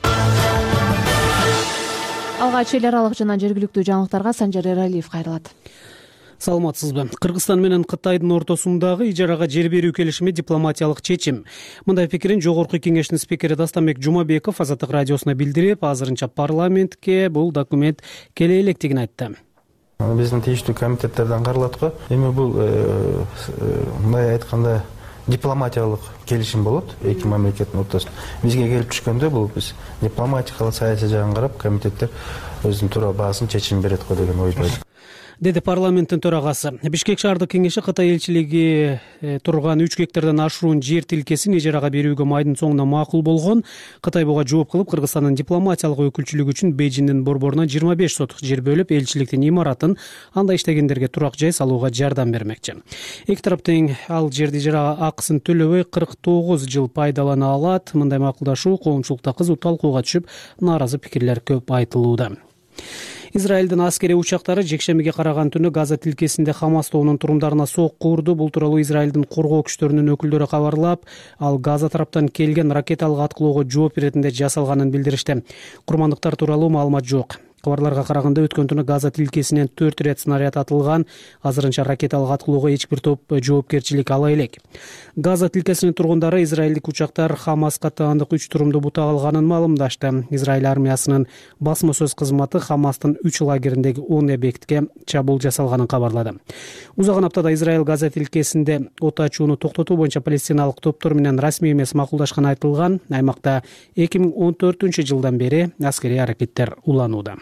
Алгач эл аралык жана жергиликтүү жаңылыктарга Санжар Эралиев кайрылат. Саламатсызбы. Кыргызстан менен Кытайдын ортосундагы ижарага жер берүү келишими дипломатиялык чечим. Мындай пикирин Жогорку кеңештин спикери Дастамбек Жумабеков Азаттык радиосуна билдирип, азырынча парламентке бул документ келе электигин айтты. Биздин тийиштүү комитеттерден каралат го. Эми бул мындай айтканда дипломатиялык келишим болот эки мамлекеттин ортосунда. Бизге келип түшкөндө бул биз дипломатиялык саясий жагын карап комитеттер өзүнүн туура баасын чечим берет го деген ойлойт, деди парламенттин төрагасы. Бишкек шаардык кеңеши Кытай элчилиги турган 3 гектардан ашуун жер тилкесин ижарага берүүгө майдын соңуна макул болгон. Кытай буга жооп кылып, Кыргызстандын дипломатиялык өкүлчүлүгү үчүн Бейжиңдин борборунан 25 сотук жер бөлүп, элчиликтин имаратын, анда иштегендерге турак жай салууга жардам бермекчи. Эки тарап тең ал жерди ижара акысын төлөбөй 49 жыл пайдалана алат. Мындай макулдашуу коомчулукта кызуу талкууга түшүп, нааразы пикирлер көп айтылууда. Израилдин аскери учактары жекшембиге караган түнү Газа тилкесинде Хамас тобунун турумдарына сокку урду. Бул тууралуу Израилдин коргоо күчтөрүнүн өкүлдөрү кабарлап, ал Газа тараптан келген ракеталык аткылоого жооп иретинде жасалганын билдиришти. Курмандыктар тууралуу маалымат жок. Кабарларга караганда өткөн түнү Газа тилкесинен 4 рет снаряд атылган. Азырынча ракеталык аткылоого эч бир топ жоопкерчилик ала элек. Газа тилкесинин тургундары израилдик учактар Хамаска таандык 3 турумду бута алганын маалымдашты. Израиль армиясынын басма сөз кызматы Хамастын 3 лагериндеги 10 объектке чабуул жасалганын кабарлады. Узаган аптада Израиль Газа тилкесинде от ачууну токтотуу боюнча палестиналык топтор менен расмий эмес макулдашканы айтылган. Аймакта 2014-жылдан бери аскерий аракеттер уланууда.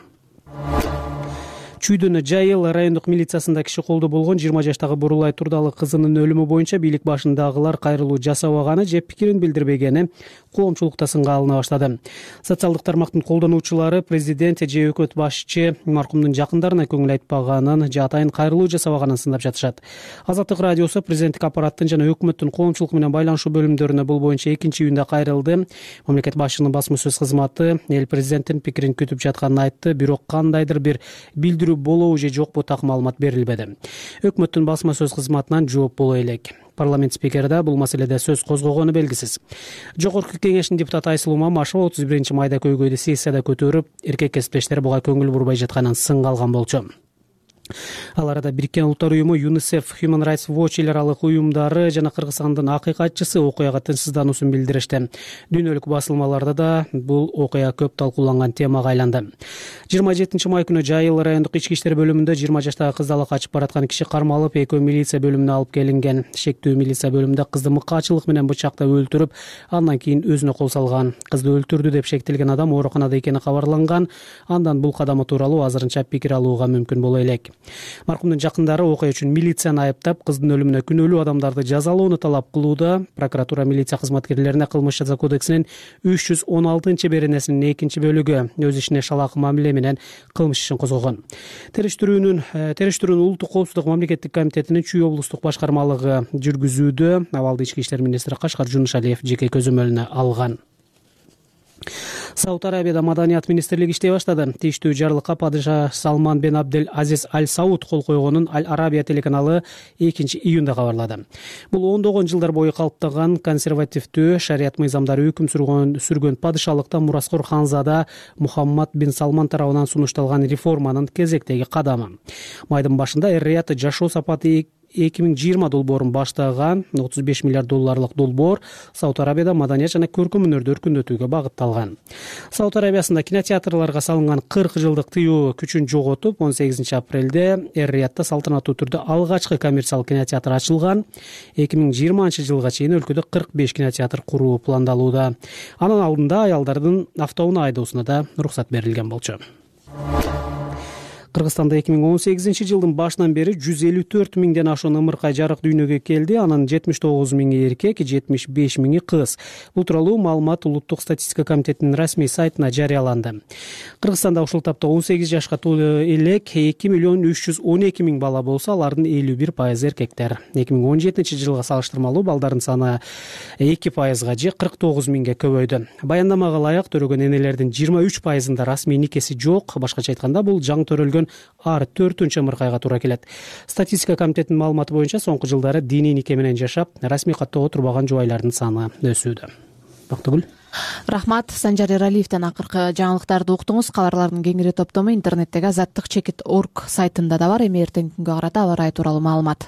Чүйдөн Жайыл райондук милициясында киши колдо болгон 20 жаштагы Бурулай Турдалы кызынын өлүмү боюнча бийлик башындагылар кайрылуу жасабаганы же пикирин билдирбегени коомчулукта сынга алына баштады. Социалдык тармактын колдонуучулары президент же өкмөт башчы маркумдун жакындарына көңүл айтпаганын же атайын кайрылуу жасабаганын сындап жатышат. Азаттык радиосу президенттик аппараттын жана өкмөттүн коомчулук менен байланышуу бөлүмдөрүнө бул боюнча 2-июнда кайрылды. Мамлекет башчынын басма сөз кызматы эл президенттин пикирин күтүп жатканын айтты, бирок кандайдыр бир билдирүү болобу же жокпу так маалымат берилбеди. Өкмөттүн басма сөз кызматынан жооп боло элек. Парламент спикери да бул маселеде сөз козгогону белгисиз. Жогорку кеңештин депутаты Айсыл Умамашева 31-майда көйгөйдү сессияда көтөрүп, эркек кесиптештер буга көңүл бурбай жатканын сынга алган болчу. Ал арада Бириккен Улуттар уюму, ЮНИСЕФ, Human Rights Watch эл аралык уюмдары жана Кыргызстандын акыйкатчысы окуяга тынчсыздануусун билдиришти. Дүйнөлүк басылмаларда да бул окуя көп талкууланган темага айланды. 27-май күнү Жайыл райондук ички иштер бөлүмүндө 20 жаштагы кызды ала качып бараткан киши кармалып, экөө милиция бөлүмүнө алып келинген. Шектүү милиция бөлүмүндө кызды мыкаачылык менен бычактап өлтүрүп, андан кийин өзүнө кол салган. Кызды өлтүрдү деп шектелген адам ооруканада экени кабарланган. Андан бул кадамы тууралуу азырынча пикир алууга мүмкүн боло элек. Маркумдун жакындары окуя үчүн милицияны айыптап, кыздын өлүмүнө күнөөлүү адамдарды жазалоону талап кылууда. Прокуратура милиция кызматкерлерине Кылмыш жаза кодексинин 316-беренесинин 2-бөлүгү өз ишине шалаак мамиле менен кылмыш ишин козгогон. Териштирүүнү Улуттук коопсуздук мамлекеттик комитетинин Чүй облустук башкармалыгы жүргүзүүдө. Абалды ички иштер министри Кашкар Жунушалиев жеке көзөмөлүнө алган. Сауд Арабияда Маданият министрлиги иштей баштады. Тийиштүү жарлыкка падыша Салман бен Абдел Азиз Аль Сауд кол койгонун Аль Арабия телеканалы 2-июнда кабарлады. Бул ондогон жылдар бою калыптаган консервативдүү шарият мыйзамдары өкүм сүргөн падышалыкта мураскор ханзада Мухаммад бин Салман тарабынан сунушталган реформанын кезектеги кадамы. Майдын башында эр-Рияд жашоо сапаты 2020 долбоорун баштаган $35 миллиард долбоор Сауд Арабияда маданият жана көркөм өнөрдү өркүндөтүүгө багытталган. Сауд Арабиясында кинотеатрларга салынган 40 жылдык тыюу күчүн жоготуп, 18 апрелде эр-Риядда салтанаттуу түрдө алгачкы коммерциялык кинотеатр ачылган. 2020 жылга чейин өлкөдө 45 кинотеатр куруу пландалууда. Анын алдында аялдардын автоунаа айдоосуна да уруксат берилген болчу. Кыргызстанда 2018 жылдын башынан бери 154 миңден ашуун ымыркай жарык дүйнөгө келди. Анын 79 миңи эркек, 75 миңи кыз. Бул тууралуу маалымат Улуттук статистика комитетинин расмий сайтына жарыяланды. Кыргызстанда ушул тапта 18 жашка толуу элек 2.312.000 бала болсо, алардын 51% эркектер. 2017 жылга салыштырмалуу балдардын саны 2%га же 49 миңге көбөйдү. Баяндамага ылайык төрөгөн энелердин 23%-ында расмий никеси жок. Башкача айтканда, бул жаңы төрөлгөн ар 4-чү ымыркайга туура келет. Статистика комитетинин маалыматы боюнча соңку жылдары диний нике менен жашап, расмий каттоого турбаган жубайлардын саны өсүүдө. Бактыгүл. Рахмат. Санжар Эралиевден акыркы жаңылыктарды уктуңуз. Кабарлардын кеңири топтому интернеттеги azattikchekit.org сайтында да бар. Эми эртеңки күнгө карата аба ырайы тууралуу маалымат.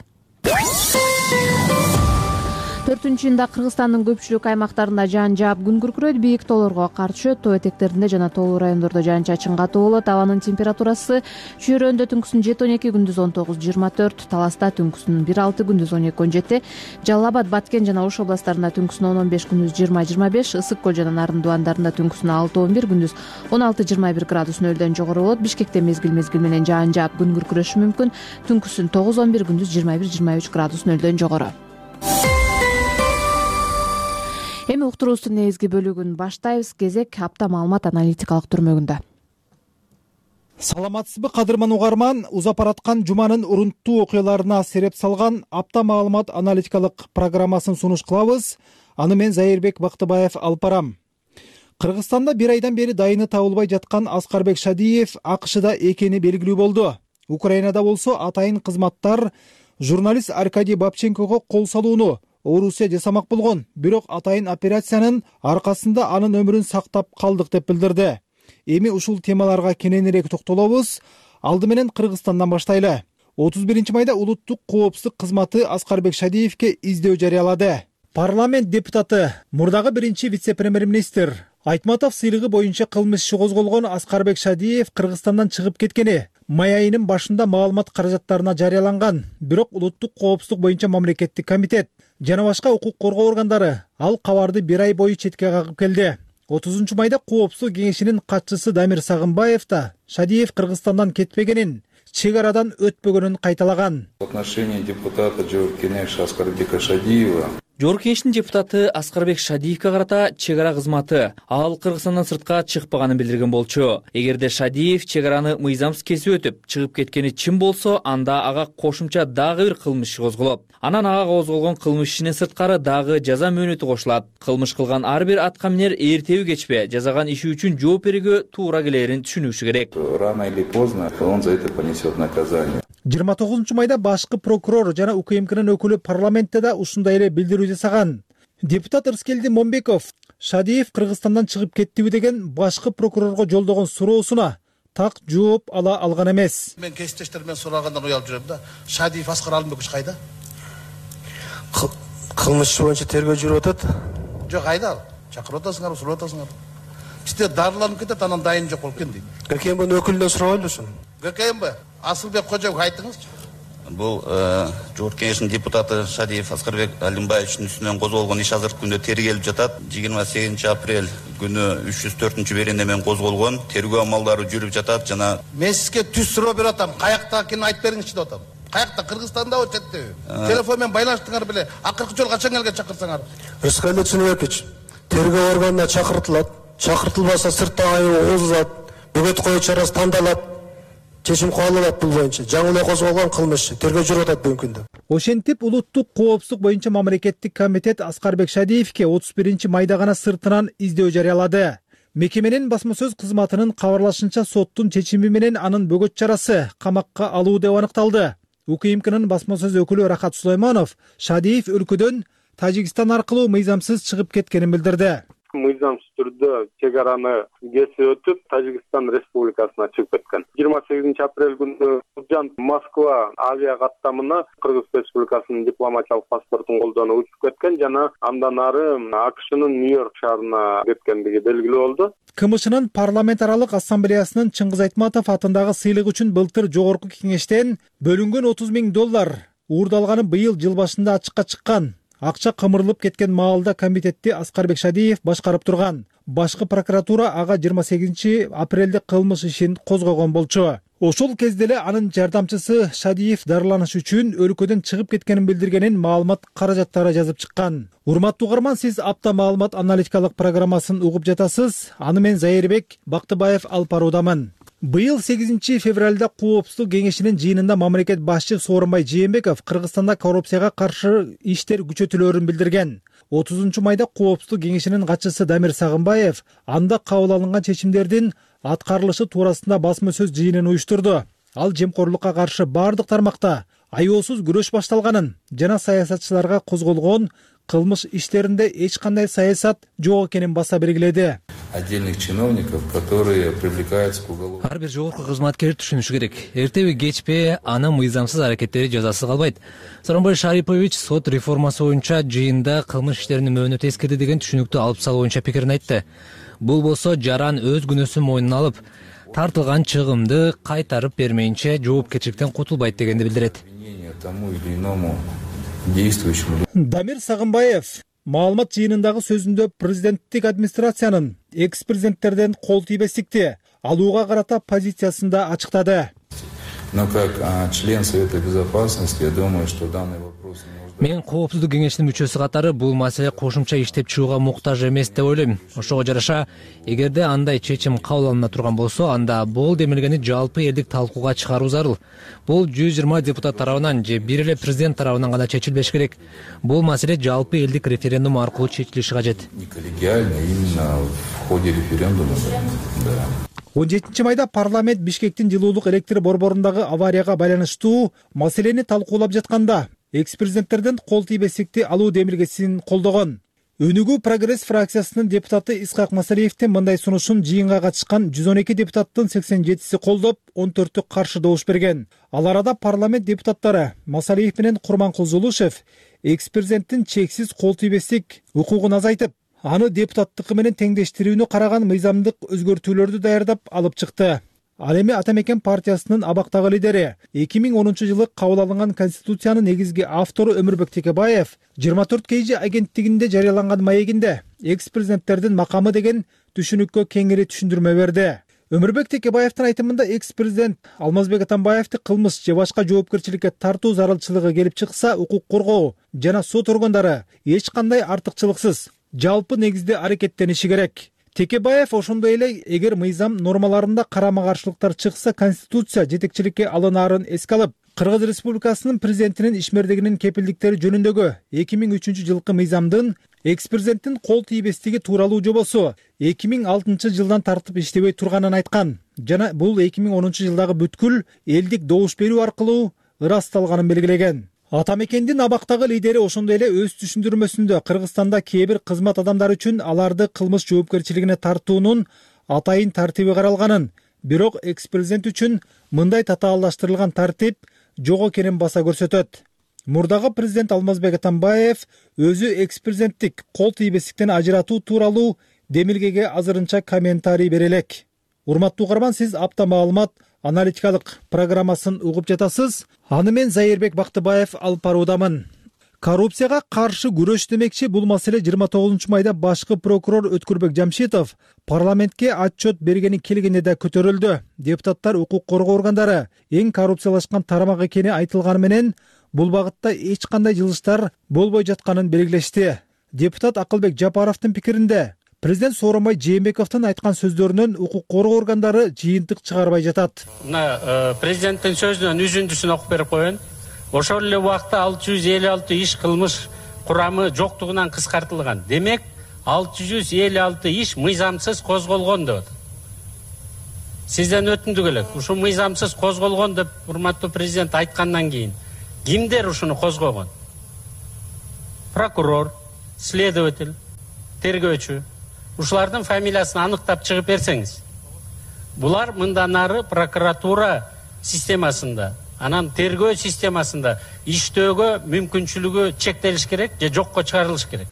4-июнда Кыргызстандын көпчүлүк аймактарында жаан жаап күн күркүрөйт. Бийик тоолорго каршы тоо этектеринде жана тоолуу райондордо жаан-чачын катуу болот. Абанын температурасы Чүйрөндө түнкүсүн 7-12, күндүз 19-24, Таласта түнкүсүн 1-6, күндүз 12-17, Жалал Абад, Баткен жана Ош областарында түнкүсүн 10-15, күндүз 20-25, Ысык Көл жана Нарын Дубандарында түнкүсүн 6-11, күндүз 16-21 градус нөлдөн жогору болот. Бишкекте мезгил менен жаан жаап күн күркүрөшү мүмкүн. Түнкүсүн 9-11, күндүз 21-23 градус нөлдөн жогору. Эми уктуруубуздун негизги бөлүгүн баштайбыз. Кезек апта маалымат аналитикалык түрмөгүндө. Саламатсызбы кадырман угарман, узап бараткан жуманын урунттуу окуяларына сереп салган апта маалымат аналитикалык программасын сунуш кылабыз. Аны мен Зайырбек Бактыбаев алып барам. Кыргызстанда бир айдан бери дайыны табылбай жаткан Аскарбек Шадиев АКШда экени белгилүү болду. Украинада болсо атайын кызматтар журналист Аркадий Бабченкого кол салууну оорусия жасамак болгон, бирок атайын операциянын аркасында анын өмүрүн сактап калдык деп билдирди. Эми ушул темаларга кененирээк токтолобуз. Алды менен Кыргызстандан баштайлы. 31 майда Улуттук коопсуздук кызматы Аскарбек Шадиевке издөө жарыялады. Парламент депутаты, мурдагы биринчи вице-премьер-министр Айтматов сыйлыгы боюнча кылмыш иши козголгон Аскарбек Шадиев Кыргызстандан чыгып кеткени май айынын башында маалымат каражаттарына жарыяланган. Бирок Улуттук коопсуздук боюнча мамлекеттик комитет жана башка укук коргоо органдары ал кабарды бир ай бою четке кагып келди. 30 майда коопсуздук кеңешинин катчысы Дамир Сагынбаев да Шадиев Кыргызстандан кетпегенин, чек арадан өтпөгөнүн кайталаган. В отношении депутата Жогоркенеша Аскарбека Шадиева Жогорку Кеңештин депутаты Аскарбек Шадиевке карата чек ара кызматы ал Кыргызстандан сыртка чыкпаганын билдирген болчу. Эгерде Шадиев чек араны мыйзамсыз кесип өтүп, чыгып кеткени чын болсо, анда ага кошумча дагы бир кылмыш козголот. Анан ага козголгон кылмыш ишинен сырткары дагы жаза мөөнөтү кошулат. Кылмыш кылган ар бир атка минер эртеби кечпе жасаган иши үчүн жооп берүүгө туура келерин түшүнүшү керек. Рано или поздно он за это понесет наказание. 29 майда башкы прокурор жана УКМКнын өкүлү парламентте да ушундай эле билдирүү жасаган. Депутат Ырскелди Момбеков Шадиев Кыргызстандан чыгып кеттиби деген башкы прокурорго жолдогон суроосуна так жооп ала алган эмес. Мен кесиптештеримен сурагандан уялып жүрөм да. Шадиев Аскар Алымбекович кайда? Кылмыш иши боюнча тергөө жүрүп атат. Жок, кайда ал? Чакырып атасыңарбы, сурап атасыңарбы? Сиздер дарыланып кетет, анан дайын жок болуп кетти. ГКМБнын өкүлүнөн сурабайлы ушуну. ГКМБ Асылбек Кожоевге айттыңызчы. Бул Жогорку Кеңештин депутаты Шадиев Аскарбек Алимбаевичтин үстүнөн козголгон иш азыркы күндө тергелип жатат. 28 апрель күнү 304 беренде менен козголгон, тергөө амалдары жүрүп жатат жана мен сизге түз суроо берип атам. Каякта экенин айтып бериңизчи деп атам. Каякта, Кыргызстанда өтөттү. Телефон менен байланыштыңар беле? Акыркы жолу качан келген чакырсаңар? Рыскали Чыныбекович, тергөө органына чакыртылат. Чакыртылбаса сыртта айыл озулат. Бөгөт кою чарасы тандалат. Чечим кабыл алат бул боюнча. Жаңы эле козголгон кылмыш. Тергөө жүрүп атат бүгүнкү күндө. Ошентип улуттук коопсуздук боюнча мамлекеттик комитет Аскарбек Шадиевке 31 майда гана сыртынан издөө жарыялады. Мекеменин басма сөз кызматынын кабарлашынча соттун чечими менен анын бөгөт чарасы камакка алуу деп аныкталды. УКМКнын басма сөз өкүлү Рахат Сулайманов Шадиев өлкөдөн Тажикстан аркылуу мыйзамсыз чыгып кеткенин билдирди. Мыйзамсыз түрдө чек араны кесип өтүп, Тажикстан Республикасына чыгып кеткен. 28 апрель күнү Москва авиа каттамына Кыргыз Республикасынын дипломатиялык паспортун колдонуп учуп кеткен жана андан ары АКШнын Нью-Йорк шаарына кеткендиги белгилүү болду. КМШнын парламент аралык ассамблеясынын Чыңгыз Айтматов атындагы сыйлык үчүн былтыр жогорку кеңештен бөлүнгөн $30,000 уурдалганы быйыл жыл башында ачыкка чыккан. Акча кымырылып кеткен маалда комитетти Аскарбек Шадиев башкарып турган. Башкы прокуратура ага 28 апрелде кылмыш ишин козгогон болчу. Ошол кезде эле анын жардамчысы Шадиев дарыланыш үчүн өлкөдөн чыгып кеткенин билдиргенин маалымат каражаттары жазып чыккан. Урматтуу угарман, сиз апта маалымат аналитикалык программасын угуп жатасыз. Аны мен Зайырбек Бактыбаев алып баруудамын. Быйыл 8 февралда Коопсуздук кеңешинин жыйынында мамлекет башчы Сооронбай Жээнбеков Кыргызстанда коррупцияга каршы иштер күчөтүлөөрүн билдирген. 30 майда Коопсуздук кеңешинин катчысы Дамир Сагынбаев анда кабыл алынган чечимдердин аткарылышы туурасында басма сөз жыйынын уюштурду. Ал жемкорлукка каршы бардык тармакта аеосуз күрөш башталганын жана саясатчыларга козголгон кылмыш иштеринде эч кандай саясат жок экенин баса белгиледи. Отдельных чиновников, которые привлекаются к уголовному. Ар бир жогорку кызматкер түшүнүшү керек. Эртеби кечпи анын мыйзамсыз аракеттери жазасыз калбайт. Сооронбай Шарипович сот реформасы боюнча жыйында кылмыш иштеринин мөөнөтү эскирди деген түшүнүктү алып салуу боюнча пикирин айтты. Бул болсо жаран өз күнөөсүн мойнуна алып, тартылган чыгымды кайтарып бермейинче жоопкерчиликтен кутулбайт дегенди билдирет. Дамир Сагынбаев маалымат жыйынындагы сөзүндө президенттик администрациянын экс-президенттерден кол тийбестикти алууга карата позициясын да ачыктады. Но как член Совета Безопасности, я думаю, что данный вопрос Мен Коопсуздук кеңешинин мүчөсү катары бул маселе кошумча иштеп чыгууга муктаж эмес деп ойлойм. Ошого жараша, эгерде андай чечим кабыл алына турган болсо, анда бул демилгени жалпы элдик талкууга чыгаруу зарыл. Бул 120 депутат тарабынан же бир эле президент тарабынан гана чечилбеш керек. Бул маселе жалпы элдик референдум аркылуу чечилиши кажет. Коллегиально, именно в ходе референдума. 17 майда парламент Бишкектин жылуулук электр борборундагы аварияга байланыштуу маселени талкуулап жатканда экс-президенттерден кол тийбестикти алуу демилгесин колдогон. Өнүгүү прогресс фракциясынын депутаты Исхак Масалиевдин мындай сунушун жыйынга катышкан 112 депутаттын 87си колдоп, 14-тү каршы добуш берген. Ал арада парламент депутаттары Масалиев менен Курманкул Зулушев экс-президенттин чексиз кол тийбестик укугун азайтып, аны депутаттыкы менен теңдештирүүнү караган мыйзамдык өзгөртүүлөрдү даярдап алып чыкты. Ал эми Ата Мекен партиясынын абактагы лидери 2010 жылы кабыл алынган конституциянын негизги автору Өмүрбек Текебаев 24 KG агенттигинде жарыяланган маегинде экс-президенттердин макамы деген түшүнүккө кеңири түшүндүрмө берди. Өмүрбек Текебаевдин айтымында экс-президент Алмазбек Атамбаевди кылмыш же башка жоопкерчиликке тартуу зарылчылыгы келип чыкса, укук коргоо жана сот органдары эч кандай артыкчылыксыз жалпы негизде аракеттениши керек. Текебаев ошондой эле эгер мыйзам нормаларында карама-каршылыктар чыкса, конституция жетекчиликке алынаарын эске алып, Кыргыз Республикасынын президентинин ишмердигинин кепилдиктери жөнүндөгү 2003 жылкы мыйзамдын экс-президенттин кол тийбестиги тууралуу жобосу 2006 жылдан тартып иштебей турганын айткан жана бул 2010 жылдагы бүткүл элдик добуш берүү аркылуу ырасталганын белгилеген. Ата Мекендин абактагы лидери ошондой эле өз түшүндүрмөсүндө Кыргызстанда кээ бир кызмат адамдары үчүн аларды кылмыш жоопкерчилигине тартуунун атайын тартиби каралганын, бирок экс-президент үчүн мындай татаалдаштырылган тартип жок экенин баса көрсөтөт. Мурдагы президент Алмазбек Атамбаев өзү экс-президенттик кол тийбестиктен ажыратуу тууралуу демилгеге азырынча комментарий бере элек. Урматтуу угарман, сиз апта маалымат аналитикалык программасын угуп жатасыз. Аны мен Зайырбек Бактыбаев алып баруудамын. Коррупцияга каршы күрөш демекчи бул маселе 29 майда башкы прокурор Өткүрбек Жамшитов парламентке отчет бергени келгенде да көтөрүлдү. Депутаттар укук коргоо органдары эң коррупциялашкан тармак экени айтылганы менен бул багытта эч кандай жылыштар болбой жатканын белгилешти. Депутат Акылбек Жапаровдун пикиринде президент Сооронбай Жээнбековдун айткан сөздөрүнөн укук коргоо органдары жыйынтык чыгарбай жатат. Мына президенттин сөзүнөн үзүндүсүн окуп берип коеюн. Ошол эле убакта 656 иш кылмыш курамы жоктугунан кыскартылган. Демек 656 иш мыйзамсыз козголгон деп атат. Сизден өтүндүк элек. Ушу мыйзамсыз козголгон деп урматтуу президент айткандан кийин кимдер ушуну козгогон? Прокурор, следователь, тергөөчү. Ушулардын фамилиясын аныктап чыгып берсеңиз. Булар мындан ары прокуратура системасында, анан тергөө системасында иштөөгө мүмкүнчүлүгү чектелиш керек же жокко чыгарылыш керек.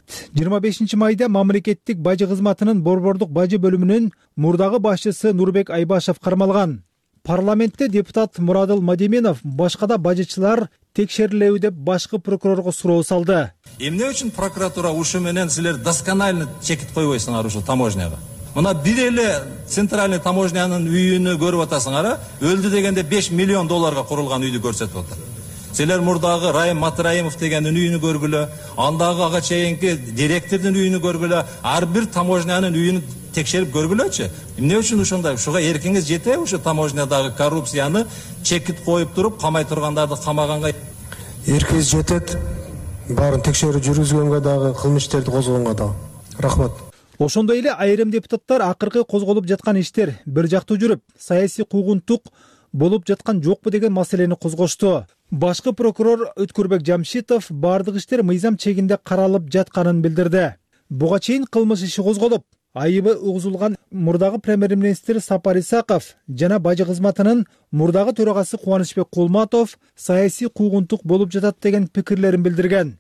25 майда мамлекеттик бажы кызматынын борбордук бажы бөлүмүнүн мурдагы башчысы Нурбек Айбашев кармалган. Парламентте депутат Мурадыл Мадименов башка да бажычылар текшерилеби деп башкы прокурорго суроо салды. Эмне үчүн прокуратура ушу менен силер досконально чекит койбойсуңар ушу таможняга? Мына бир эле центральный таможнянын үйүнү көрүп атасыңар, өлдү дегенде 5 миллион долларга курулган үйдү көрсөтүп атат. Силер мурдагы Райым Матраимов дегендин үйүнү көргүлө, андагы ага чейинки директордун үйүнү көргүлө, ар бир таможнянын үйүнү текшерип көргүлөчү. Эмне үчүн ушундай? Ушуга эркиңиз жете, ушу таможнядагы коррупцияны чекит коюп туруп, камай тургандарды камаганга. Эркиңиз жетет, баарын текшерүү жүргүзгөнгө дагы, кылмыш иштерди козгогонго дагы. Рахмат. Ошондой эле айрым депутаттар акыркы козголуп жаткан иштер бир жактуу жүрүп, саясий куугунтук болуп жаткан жокпу деген маселени козгошту. Башкы прокурор Өткүрбек Жамшитов бардык иштер мыйзам чегинде каралып жатканын билдирди. Буга чейин кылмыш иши козголуп, айыбы угузулган мурдагы премьер-министр Сапар Исаков жана бажы кызматынын мурдагы төрагасы Кубанычбек Кулматов саясий куугунтук болуп жатат деген пикирлерин билдирген.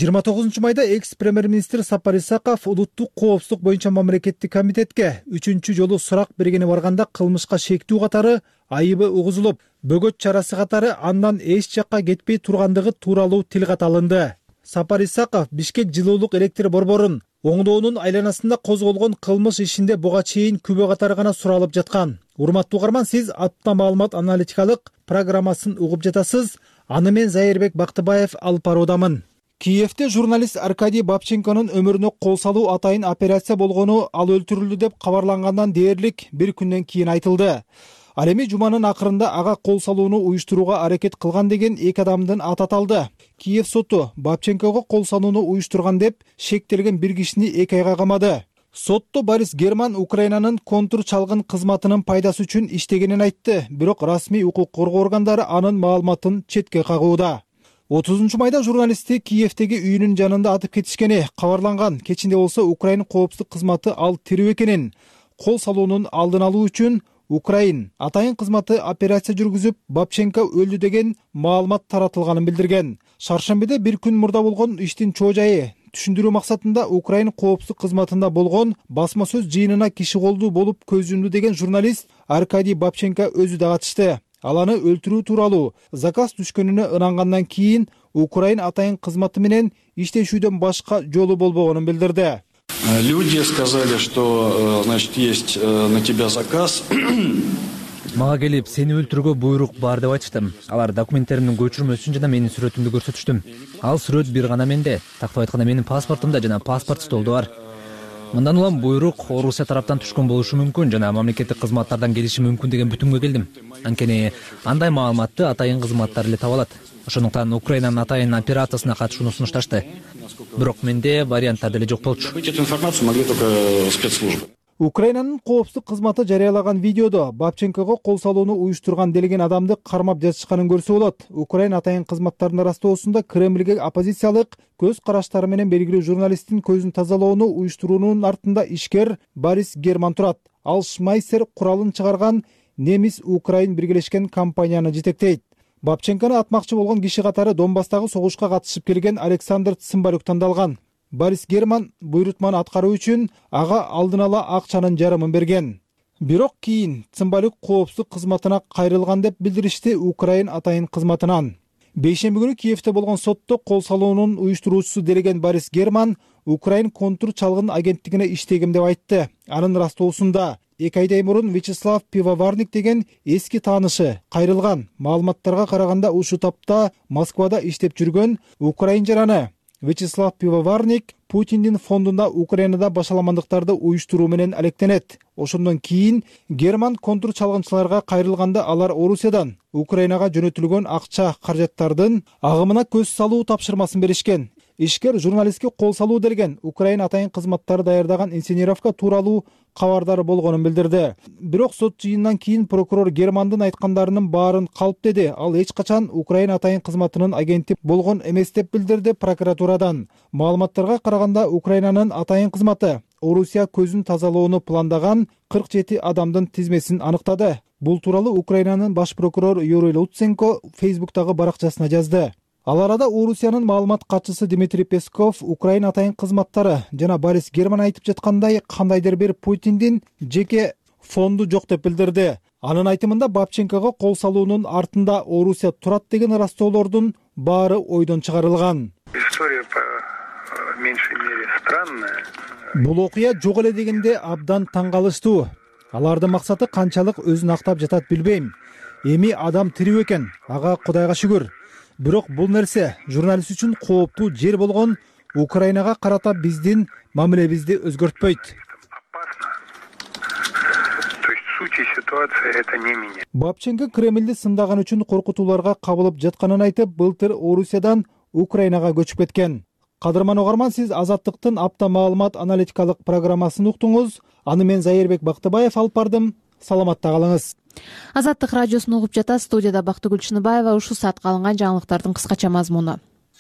29 майда экс-премьер-министр Сапар Исаков улуттук коопсуздук боюнча мамлекеттик комитетке 3-чү жолу сурак бергени барганда кылмышка шектүү катары айыбы угузулуп, бөгөт чарасы катары андан эч жакка кетпей тургандыгы тууралуу тил кат алынды. Сапар Исаков Бишкек жылуулук электр борборун оңдоонун айланасында козголгон кылмыш ишинде буга чейин күбө катары гана суралып жаткан. Урматтуу угарман, сиз Апта маалымат аналитикалык программасын угуп жатасыз. Аны мен Зайырбек Бактыбаев алып баруудамын. Киевде журналист Аркадий Бабченконун өмүрүнө кол салуу атайын операция болгону, ал өлтүрүлдү деп кабарлангандан дээрлик бир күндөн кийин айтылды. Ал эми жуманын акырында ага кол салууну уюштурууга аракет кылган деген эки адамдын аты аталды. Киев соту Бабченкого кол салууну уюштурган деп шектелген бир кишини 2 айга камады. Сотто Борис Герман Украинанын контур чалгын кызматынын пайдасы үчүн иштегенин айтты, бирок расмий укук коргоо органдары анын маалыматын четке кагууда. 30 майда журналистти Киевдеги үйүнүн жанында атып кетишкени кабарланган. Кечинде болсо Украин коопсуздук кызматы ал тирүү экенин, кол салуунун алдын алуу үчүн Украин атайын кызматы операция жүргүзүп, Бабченко өлдү деген маалымат таратылганын билдирген. Шаршембиде бир күн мурда болгон иштин чоо жайы түшүндүрүү максатында Украин коопсуздук кызматында болгон басма сөз жыйынына киши колдуу болуп көз юмду деген журналист Аркадий Бабченко өзү да катышты. Ал аны өлтүрүү тууралуу заказ түшкөнүнө ынангандан кийин Украин атайын кызматы менен иштешүүдөн башка жолу болбогонун билдирди. Люди сказали, что, значит, есть на тебя заказ. Мага келип, сени өлтүрүүгө буйрук бар деп айтышты. Алар документтеримдин көчүрмөсүн жана менин сүрөтүмдү көрсөтүштү. Ал сүрөт бир гана менде, тактап айтканда менин паспортумда жана паспорт столдо бар. Мындан улам буйрук Орусия тараптан түшкөн болушу мүмкүн жана мамлекеттик кызматтардан келиши мүмкүн деген бүтүмгө келдим. Анткени андай маалыматты атайын кызматтар эле таба алат. Ошондуктан Украинанын атайын операциясына катышууну сунушташты. Бирок менде варианттар деле жок болчу. Эту информацию могли только спецслужбы. Украинанын коопсуздук кызматы жарыялаган видеодо Бабченкого кол салууну уюштурган делеген адамды кармап жатышканын көрсө болот. Украин атайын кызматтарынын арастоосунда Кремльге оппозициялык көз караштары менен белгилүү журналисттин көзүн тазалоону уюштуруунун артында ишкер Борис Герман турат. Ал Шмайсер куралын чыгарган немис-украин биргелешкен компанияны жетектейт. Бабченкону атмакчы болгон киши катары Донбасстагы согушка катышып келген Александр Цымбалюк тандалган. Борис Герман буйрутманы аткаруу үчүн ага алдын ала акчанын жарымын берген. Бирок кийин Цымбалюк коопсуздук кызматына кайрылган деп билдиришти Украин атайын кызматынан. Бейшемби күнү Киевте болгон сотто кол салуунун уюштуруучусу делеген Борис Герман Украин контур чалгын агенттигине иштегем деп айтты. Анын растоосунда 2 айдай мурун Вячеслав Пивоварник деген эски таанышы кайрылган. Маалыматтарга караганда ушул тапта Москвада иштеп жүргөн украин жараны Вячеслав Пивоварник Путиндин фондунда Украинада башаламандыктарды уюштуруу менен алектенет. Ошондон кийин Герман контур чалгынчыларга кайрылганда алар Орусиядан Украинага жөнөтүлгөн акча каражаттардын агымына көз салуу тапшырмасын беришкен. Ишкер журналистке кол салуу делген Украин атайын кызматтары даярдаган инсценировка тууралуу кабардары болгонун билдирди. Бирок сот жыйынынан кийин прокурор Германдын айткандарынын баарын калп деди. Ал эч качан Украин атайын кызматынын агенти болгон эмес деп билдирди прокуратурадан. Маалыматтарга караганда Украинанын атайын кызматы Орусия көзүн тазалоону пландаган 47 адамдын тизмесин аныктады. Бул тууралуу Украинанын баш прокурор Юрий Луценко Фейсбуктагы баракчасына жазды. Ал арада Орусиянын маалымат катчысы Дмитрий Песков Украин атайын кызматтары жана Борис Герман айтып жаткандай кандайдыр бир Путиндин жеке фонду жок деп билдирди. Анын айтымында Бабченкого кол салуунун артында Орусия турат деген растоолордун баары ойдон чыгарылган. История по меньшей мере странная. Бул окуя жок эле дегенде абдан таң калыштуу. Алардын максаты канчалык өзүн актап жатат билбейм. Эми адам тирүү экен, ага Кудайга шүгүр. Бирок бул нерсе журналист үчүн кооптуу жер болгон Украинага карата биздин мамилебизди өзгөртпөйт. То есть суть ситуации это не меняет. Бабченко Кремлди сындаган үчүн коркутууларга кабылып жатканын айтып, былтыр Орусиядан Украинага көчүп кеткен. Кадырман угарман, сиз Азаттыктын апта маалымат аналитикалык программасын уктуңуз. Аны мен Зайырбек Бактыбаев алып бардым. Саламатта калыңыз. Азаттык радиосун угуп жатат. Студияда Бактыгүл Чыныбаева. Ушул саатка алынган жаңылыктардын кыскача мазмуну.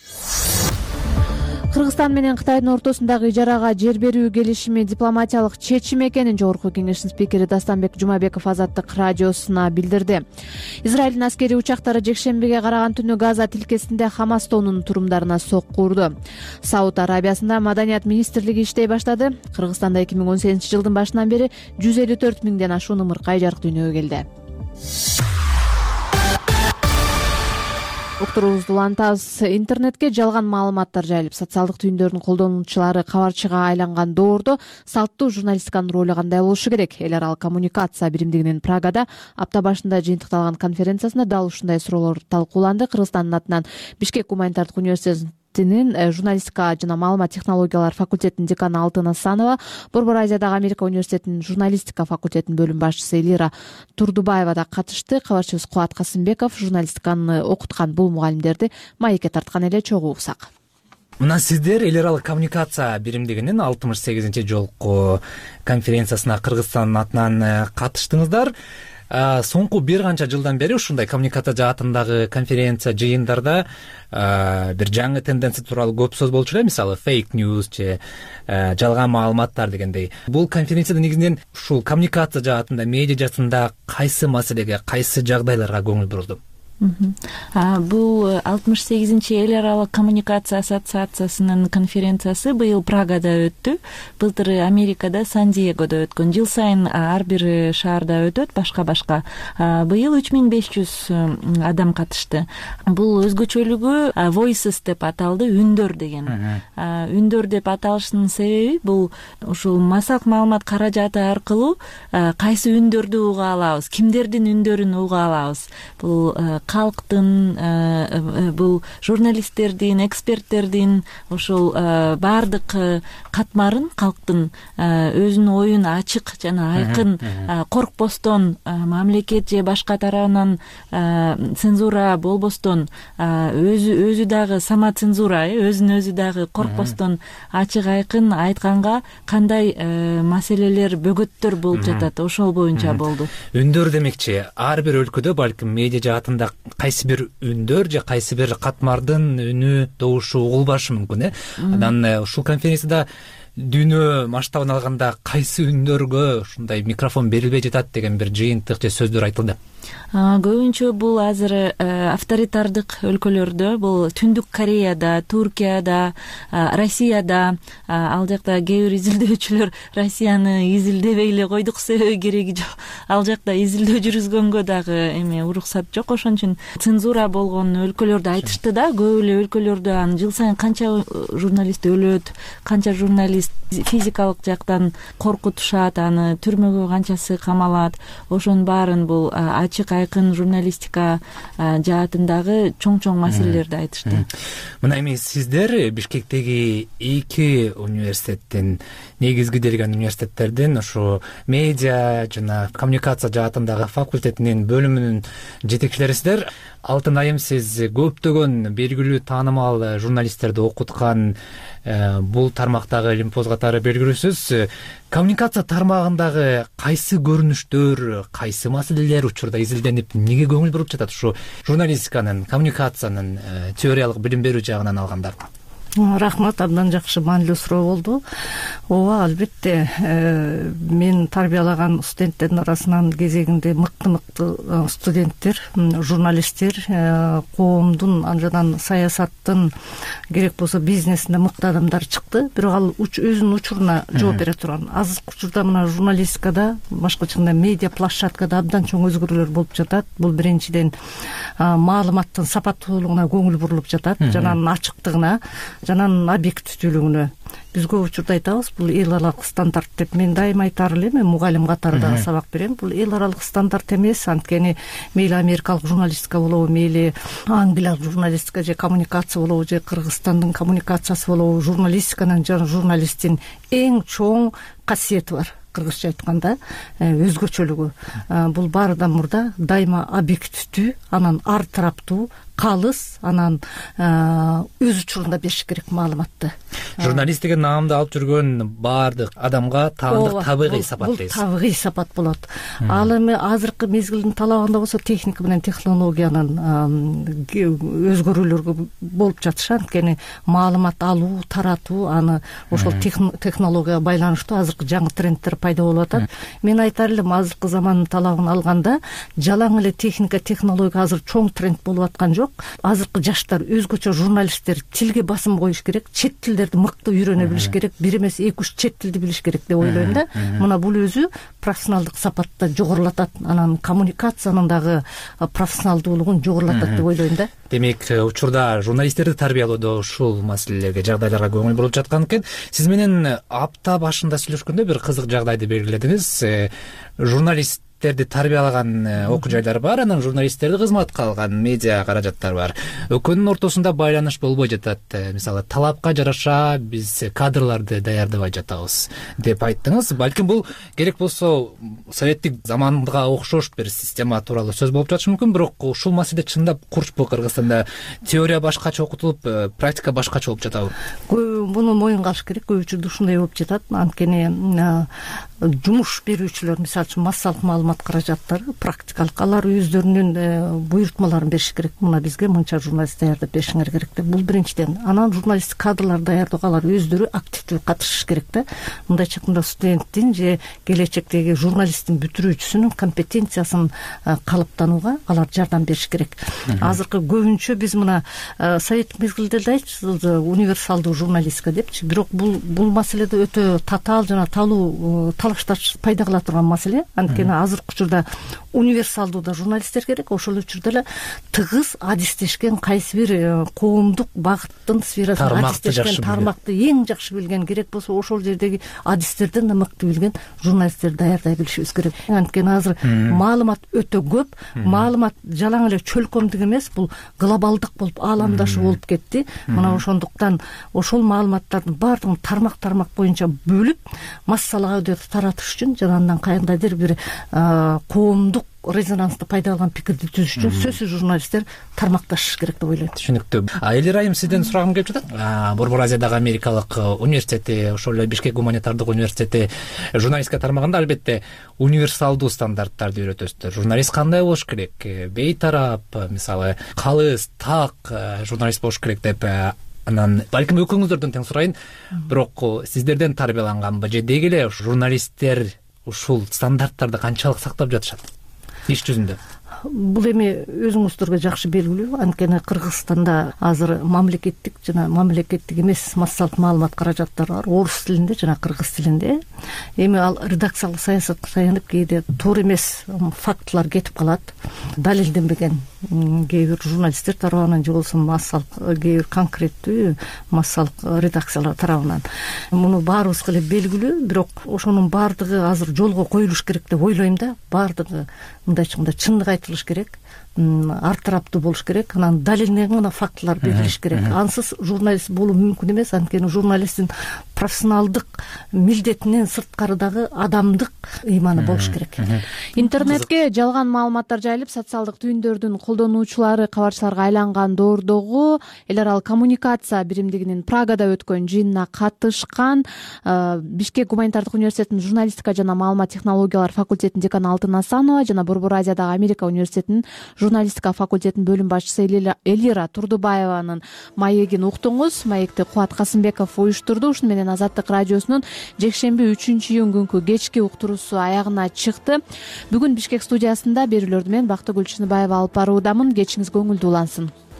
Кыргызстан менен Кытайдын ортосундагы ижарага жер берүү келишими дипломатиялык чечим экенин Жогорку Кеңештин спикери Дастанбек Жумабеков Азаттык радиосуна билдирди. Израилдин аскерий учактары жекшембиге караган түнү Газа тилкесинде Хамастонун турумдарына сокку урду. Сауд Арабиясында Маданият министрлиги иштей баштады. Кыргызстанда 2018-жылдын башынан бери 154 миңден ашуун ымыркай жарык дүйнөгө келди. Уктуруубузду улантабыз. Интернетке жалган маалыматтар жайылып, социалдык түйүндөрдүн колдонуучулары кабарчыга айланган доордо салттуу журналистиканын ролу кандай болушу керек? Эл аралык коммуникация биримдигинин Прагада апта башында жыйынтыкталган конференциясында дал ушундай суроолор талкууланды. Кыргызстандын атынан Бишкек гуманитардык университетинин журналистика жана маалымат технологиялары факультетинин деканы Алтын Асанова, Борбор Азиядагы Америка университетинин журналистика факультетинин бөлүм башчысы Элира Турдубаева да катышты. Кабарчыбыз Кубат Касымбеков журналистиканы окуткан бул мугалимдерди маекке тарткан эле чогуу уксак. Мына сиздер эл аралык коммуникация биримдигинин 68-жолку конференциясына Кыргызстандын атынан катыштыңыздар. Соңку бир канча жылдан бери ушундай коммуникация жаатындагы конференция жыйындарда бир жаңы тенденция тууралуу көп сөз болчу эле, мисалы фейк ньюс же жалган маалыматтар дегендей. Бул конференцияда негизинен ушул коммуникация жаатында, медиа жаатында кайсы маселеге, кайсы жагдайларга көңүл бурулду? Бул 68-чи эл аралык коммуникация ассоциациясынын конференциясы быйыл Прагада өттү. Былтыр Америкада Сан-Диегодо өткөн. Жыл сайын ар бир шаарда өтөт, башка. Быйыл 3500 адам катышты. Бул өзгөчөлүгү voices деп аталды, үндөр деген. Үндөр деп аталышынын себеби бул ушул массалык маалымат каражаты аркылуу кайсы үндөрдү уга алабыз, кимдердин үндөрүн уга алабыз. Бул калктын, бул журналисттердин, эксперттердин ошол баардык катмарын, калктын өзүнүн оюн ачык жана айкын коркпостон, мамлекет же башка тарабынан цензура болбостон, өзү дагы самоцензура, өзүн өзү дагы коркпостон ачык айкын айтканга кандай маселелер, бөгөттөр болуп жатат, ошол боюнча болду. Үндөр демекчи, ар бир өлкөдө балким медиа жаатында кайсы бир үндөр же кайсы бир катмардын үнү, добушу угулбашы мүмкүн, Анан ушул конференцияда дүйнө масштабын алганда кайсы үндөргө ушундай микрофон берилбей жатат деген бир жыйынтык же сөздөр айтылды. Көбүнчө бул азыр авторитардык өлкөлөрдө, бул Түндүк Кореяда, Туркияда, Россияда, ал жакта кээ бир изилдөөчүлөр Россияны изилдебей эле койдук, себеби кереги жок. Ал жакта изилдөө жүргүзгөнгө дагы уруксат жок, ошон үчүн цензура болгон өлкөлөрдү айтышты да. Көп эле өлкөлөрдө аны жыл сайын канча журналист өлөт, канча журналист физикалык жактан коркутушат, аны түрмөгө канчасы камалат. Ошонун баарын бул ачык айкын журналистика жаатындагы чоң маселелерди айтышты. Мына эми сиздер Бишкектеги 2 университеттин, негизгиделген университеттердин ушу медиа жана коммуникация жаатындагы факультетинин бөлүмүнүн жетекчилерисиздер. Алтын айым, сиз көптөгөн белгилүү таанымал журналисттерди окуткан, бул тармактагы Олимпоз катары белгилүүсүз. Коммуникация тармагындагы кайсы көрүнүштөр, кайсы маселелер учурда изилденип, эмнеге көңүл буруп жатат ушу журналистиканын, коммуникациянын теориялык билим берүү жагынан алганда? Рахмат, абдан жакшы, маанилүү суроо болду. Ооба, албетте, мен тарбиялаган студенттердин арасынан кезегинде мыкты студенттер, журналисттер, коомдун, анжадан саясаттын, керек болсо бизнесинде мыкты адамдар чыкты. Бирок ал өзүнүн учуруна жооп бере турган. Азыркы учурда мына журналистикада, башкача айтканда медиа площадкада абдан чоң өзгөрүүлөр болуп жатат. Бул биринчиден маалыматтын сапаттуулугуна көңүл бурулуп жатат, жана анын ачыктыгына, жана анын объективдүүлүгүнө. Биз көп учурда айтабыз, бул эл аралык стандарт деп. Мен дайыма айтар элем, мугалим катары да сабак берем. Бул эл аралык стандарт эмес, анткени мейли америкалык журналистика болобу, мейли англиялык журналистика же коммуникация болобу, же Кыргызстандын коммуникациясы болобу, журналистиканын жана журналисттин эң чоң касиети бар. Кыргызча айтканда өзгөчөлүгү. Бул баарыдан мурда дайыма объективдүү, анан ар тараптуу, калыс, анан өз учурунда бериш керек маалыматты. Журналист деген наамды алып жүргөн баардык адамга таандык табигый сапат дейсиз. Бул табигый сапат болот. Ал эми азыркы мезгилдин талабында болсо техника менен технологиянын өзгөрүүлөргө болуп жатышы, анткени маалымат алуу, таратуу, аны ошол технологияга байланыштуу азыркы жаңы трендтер пайда болуп атат. Мен айтар элем, азыркы замандын талабын алганда жалаң эле техника, технология азыр чоң тренд болуп аткан жок. Азыркы жаштар, өзгөчө журналисттер тилге басым коюш керек, чет тилдерди мыкты үйрөнө билиш керек, бир эмес 2-3 чет тилди билиш керек деп ойлойм да. Мына бул өзү профессионалдык сапатты жогорулатат, анан коммуникациянын дагы профессионалдуулугун жогорулатат деп ойлойм да. Демек, учурда журналисттерди тарбиялоодо ушул маселелерге, жагдайларга көңүл буруп жаткан экен. Сиз менен апта башында сүйлөшкөндө бир кызык жагдайды белгиледиңиз. Журналисттерди тарбиялаган окуу жайлар бар, анан журналисттерди кызматка алган медиа каражаттар бар. Экөөнүн ортосунда байланыш болбой жатат. Мисалы, талапка жараша биз кадрларды даярдабай жатабыз деп айттыңыз. Балким бул керек болсо советтик заманга окшош бир система тууралуу сөз болуп жатышы мүмкүн, бирок ушул маселе чындап курчпу Кыргызстанда? Теория башкача окутулуп, практика башкача болуп жатабы? Буну моюнга алыш керек, көп учурда ушундай болуп жатат. Анткени жумуш берүүчүлөр, мисалы үчүн массалык маалымат каражаттары, практикалык, алар өздөрүнүн буйрутмаларын бериш керек. Мына бизге мынча журналист даярдап беришиңер керек деп. Бул биринчиден. Анан журналисттик кадрлар даярдоого алар өздөрү активдүү катышыш керек да. Мындайча айтканда студенттин же келечектеги журналисттин бүтүрүүчүсүнүн компетенциясын калыптанууга алар жардам бериш керек. Азыркы көбүнчө биз мына советтик мезгилде да айтчыбыз, универсалдуу журналистика депчи, бирок бул маселеде өтө татаал жана талуу талаштар пайда кыла турган маселе. Анткени азыркы учурда универсалдуу да журналисттер керек, ошол учурда эле тыгыз адистешкен, кайсы бир коомдук багыттын сферасын адистешкен, тармакты эң жакшы билген, керек болсо ошол жердеги адистерден да мыкты билген журналисттер даярдай билишибиз керек. Анткени азыр маалымат өтө көп, маалымат жалаң эле чөлкөмдүк эмес, бул глобалдык болуп, ааламдашуу болуп кетти. Мына ошондуктан ошол маалыматтардын баардыгын тармак боюнча бөлүп, массалык аудиторияга таратыш үчүн жана андан кандайдыр бир коомдук резонансты пайда алган пикирди түзүш үчүн сөзсүз журналисттер тармакташыш керек деп ойлойм. Түшүнүктүү. Элир айым, сизден сурагым келип жатат. Борбор Азиядагы Америкалык университети, ошол эле Бишкек гуманитардык университети журналистика тармагында албетте универсалдуу стандарттарды үйрөтөсүздөр. Журналист кандай болуш керек? Бейтарап, мисалы, калыс, так журналист болуш керек деп. Анан балким экөөңүздөрдөн тең сурайын, бирок сиздерден тарбияланганбы же деги эле журналисттер ушул стандарттарды канчалык сактап жатышат иш жүзүндө? бул эми өзүңүздөргө жакшы белгилүү, анткени Кыргызстанда азыр мамлекеттик жана мамлекеттик эмес массалык маалымат каражаттары бар, орус тилинде жана кыргыз тилинде. Эми ал редакциялык саясатка таянып кээде туура эмес фактылар кетип калат, далилденбеген кээ бир журналисттер тарабынан же болбосо массалык кээ бир конкреттүү массалык редакциялар тарабынан. Муну баарыбызга эле белгилүү, бирок ошонун баардыгы азыр жолго коюлуш керек деп ойлойм да. Баардыгы мындай айтканда чындык айтылыш керек, ар тараптуу болуш керек, анан далилденген гана фактылар берилиш керек. Ансыз журналист болуу мүмкүн эмес, анткени журналисттин профессионалдык милдетинен сырткары дагы адамдык ыйманы болуш керек. Интернетке жалган маалыматтар жайылып, социалдык түйүндөрдүн колдонуучулары кабарчыларга айланган доордогу эл аралык коммуникация биримдигинин Прагада өткөн жыйынына катышкан Бишкек гуманитардык университетинин журналистика жана маалымат технологиялары факультетинин деканы Алтын Асанова жана Борбор Азиядагы Америка университетинин журналистика факультетинин бөлүм башчысы Элира Турдубаеванын маегин уктуңуз. Маекти Кубат Касымбеков уюштурду. Ушуну менен Азаттык радиосунун жекшемби 3-июнь күнкү кечки уктуруусу аягына чыкты. Бүгүн Бишкек студиясында берүүлөрдү мен Бактыгүл Чыныбаева алып баруудамын. Кечиңиз көңүлдүү улансын.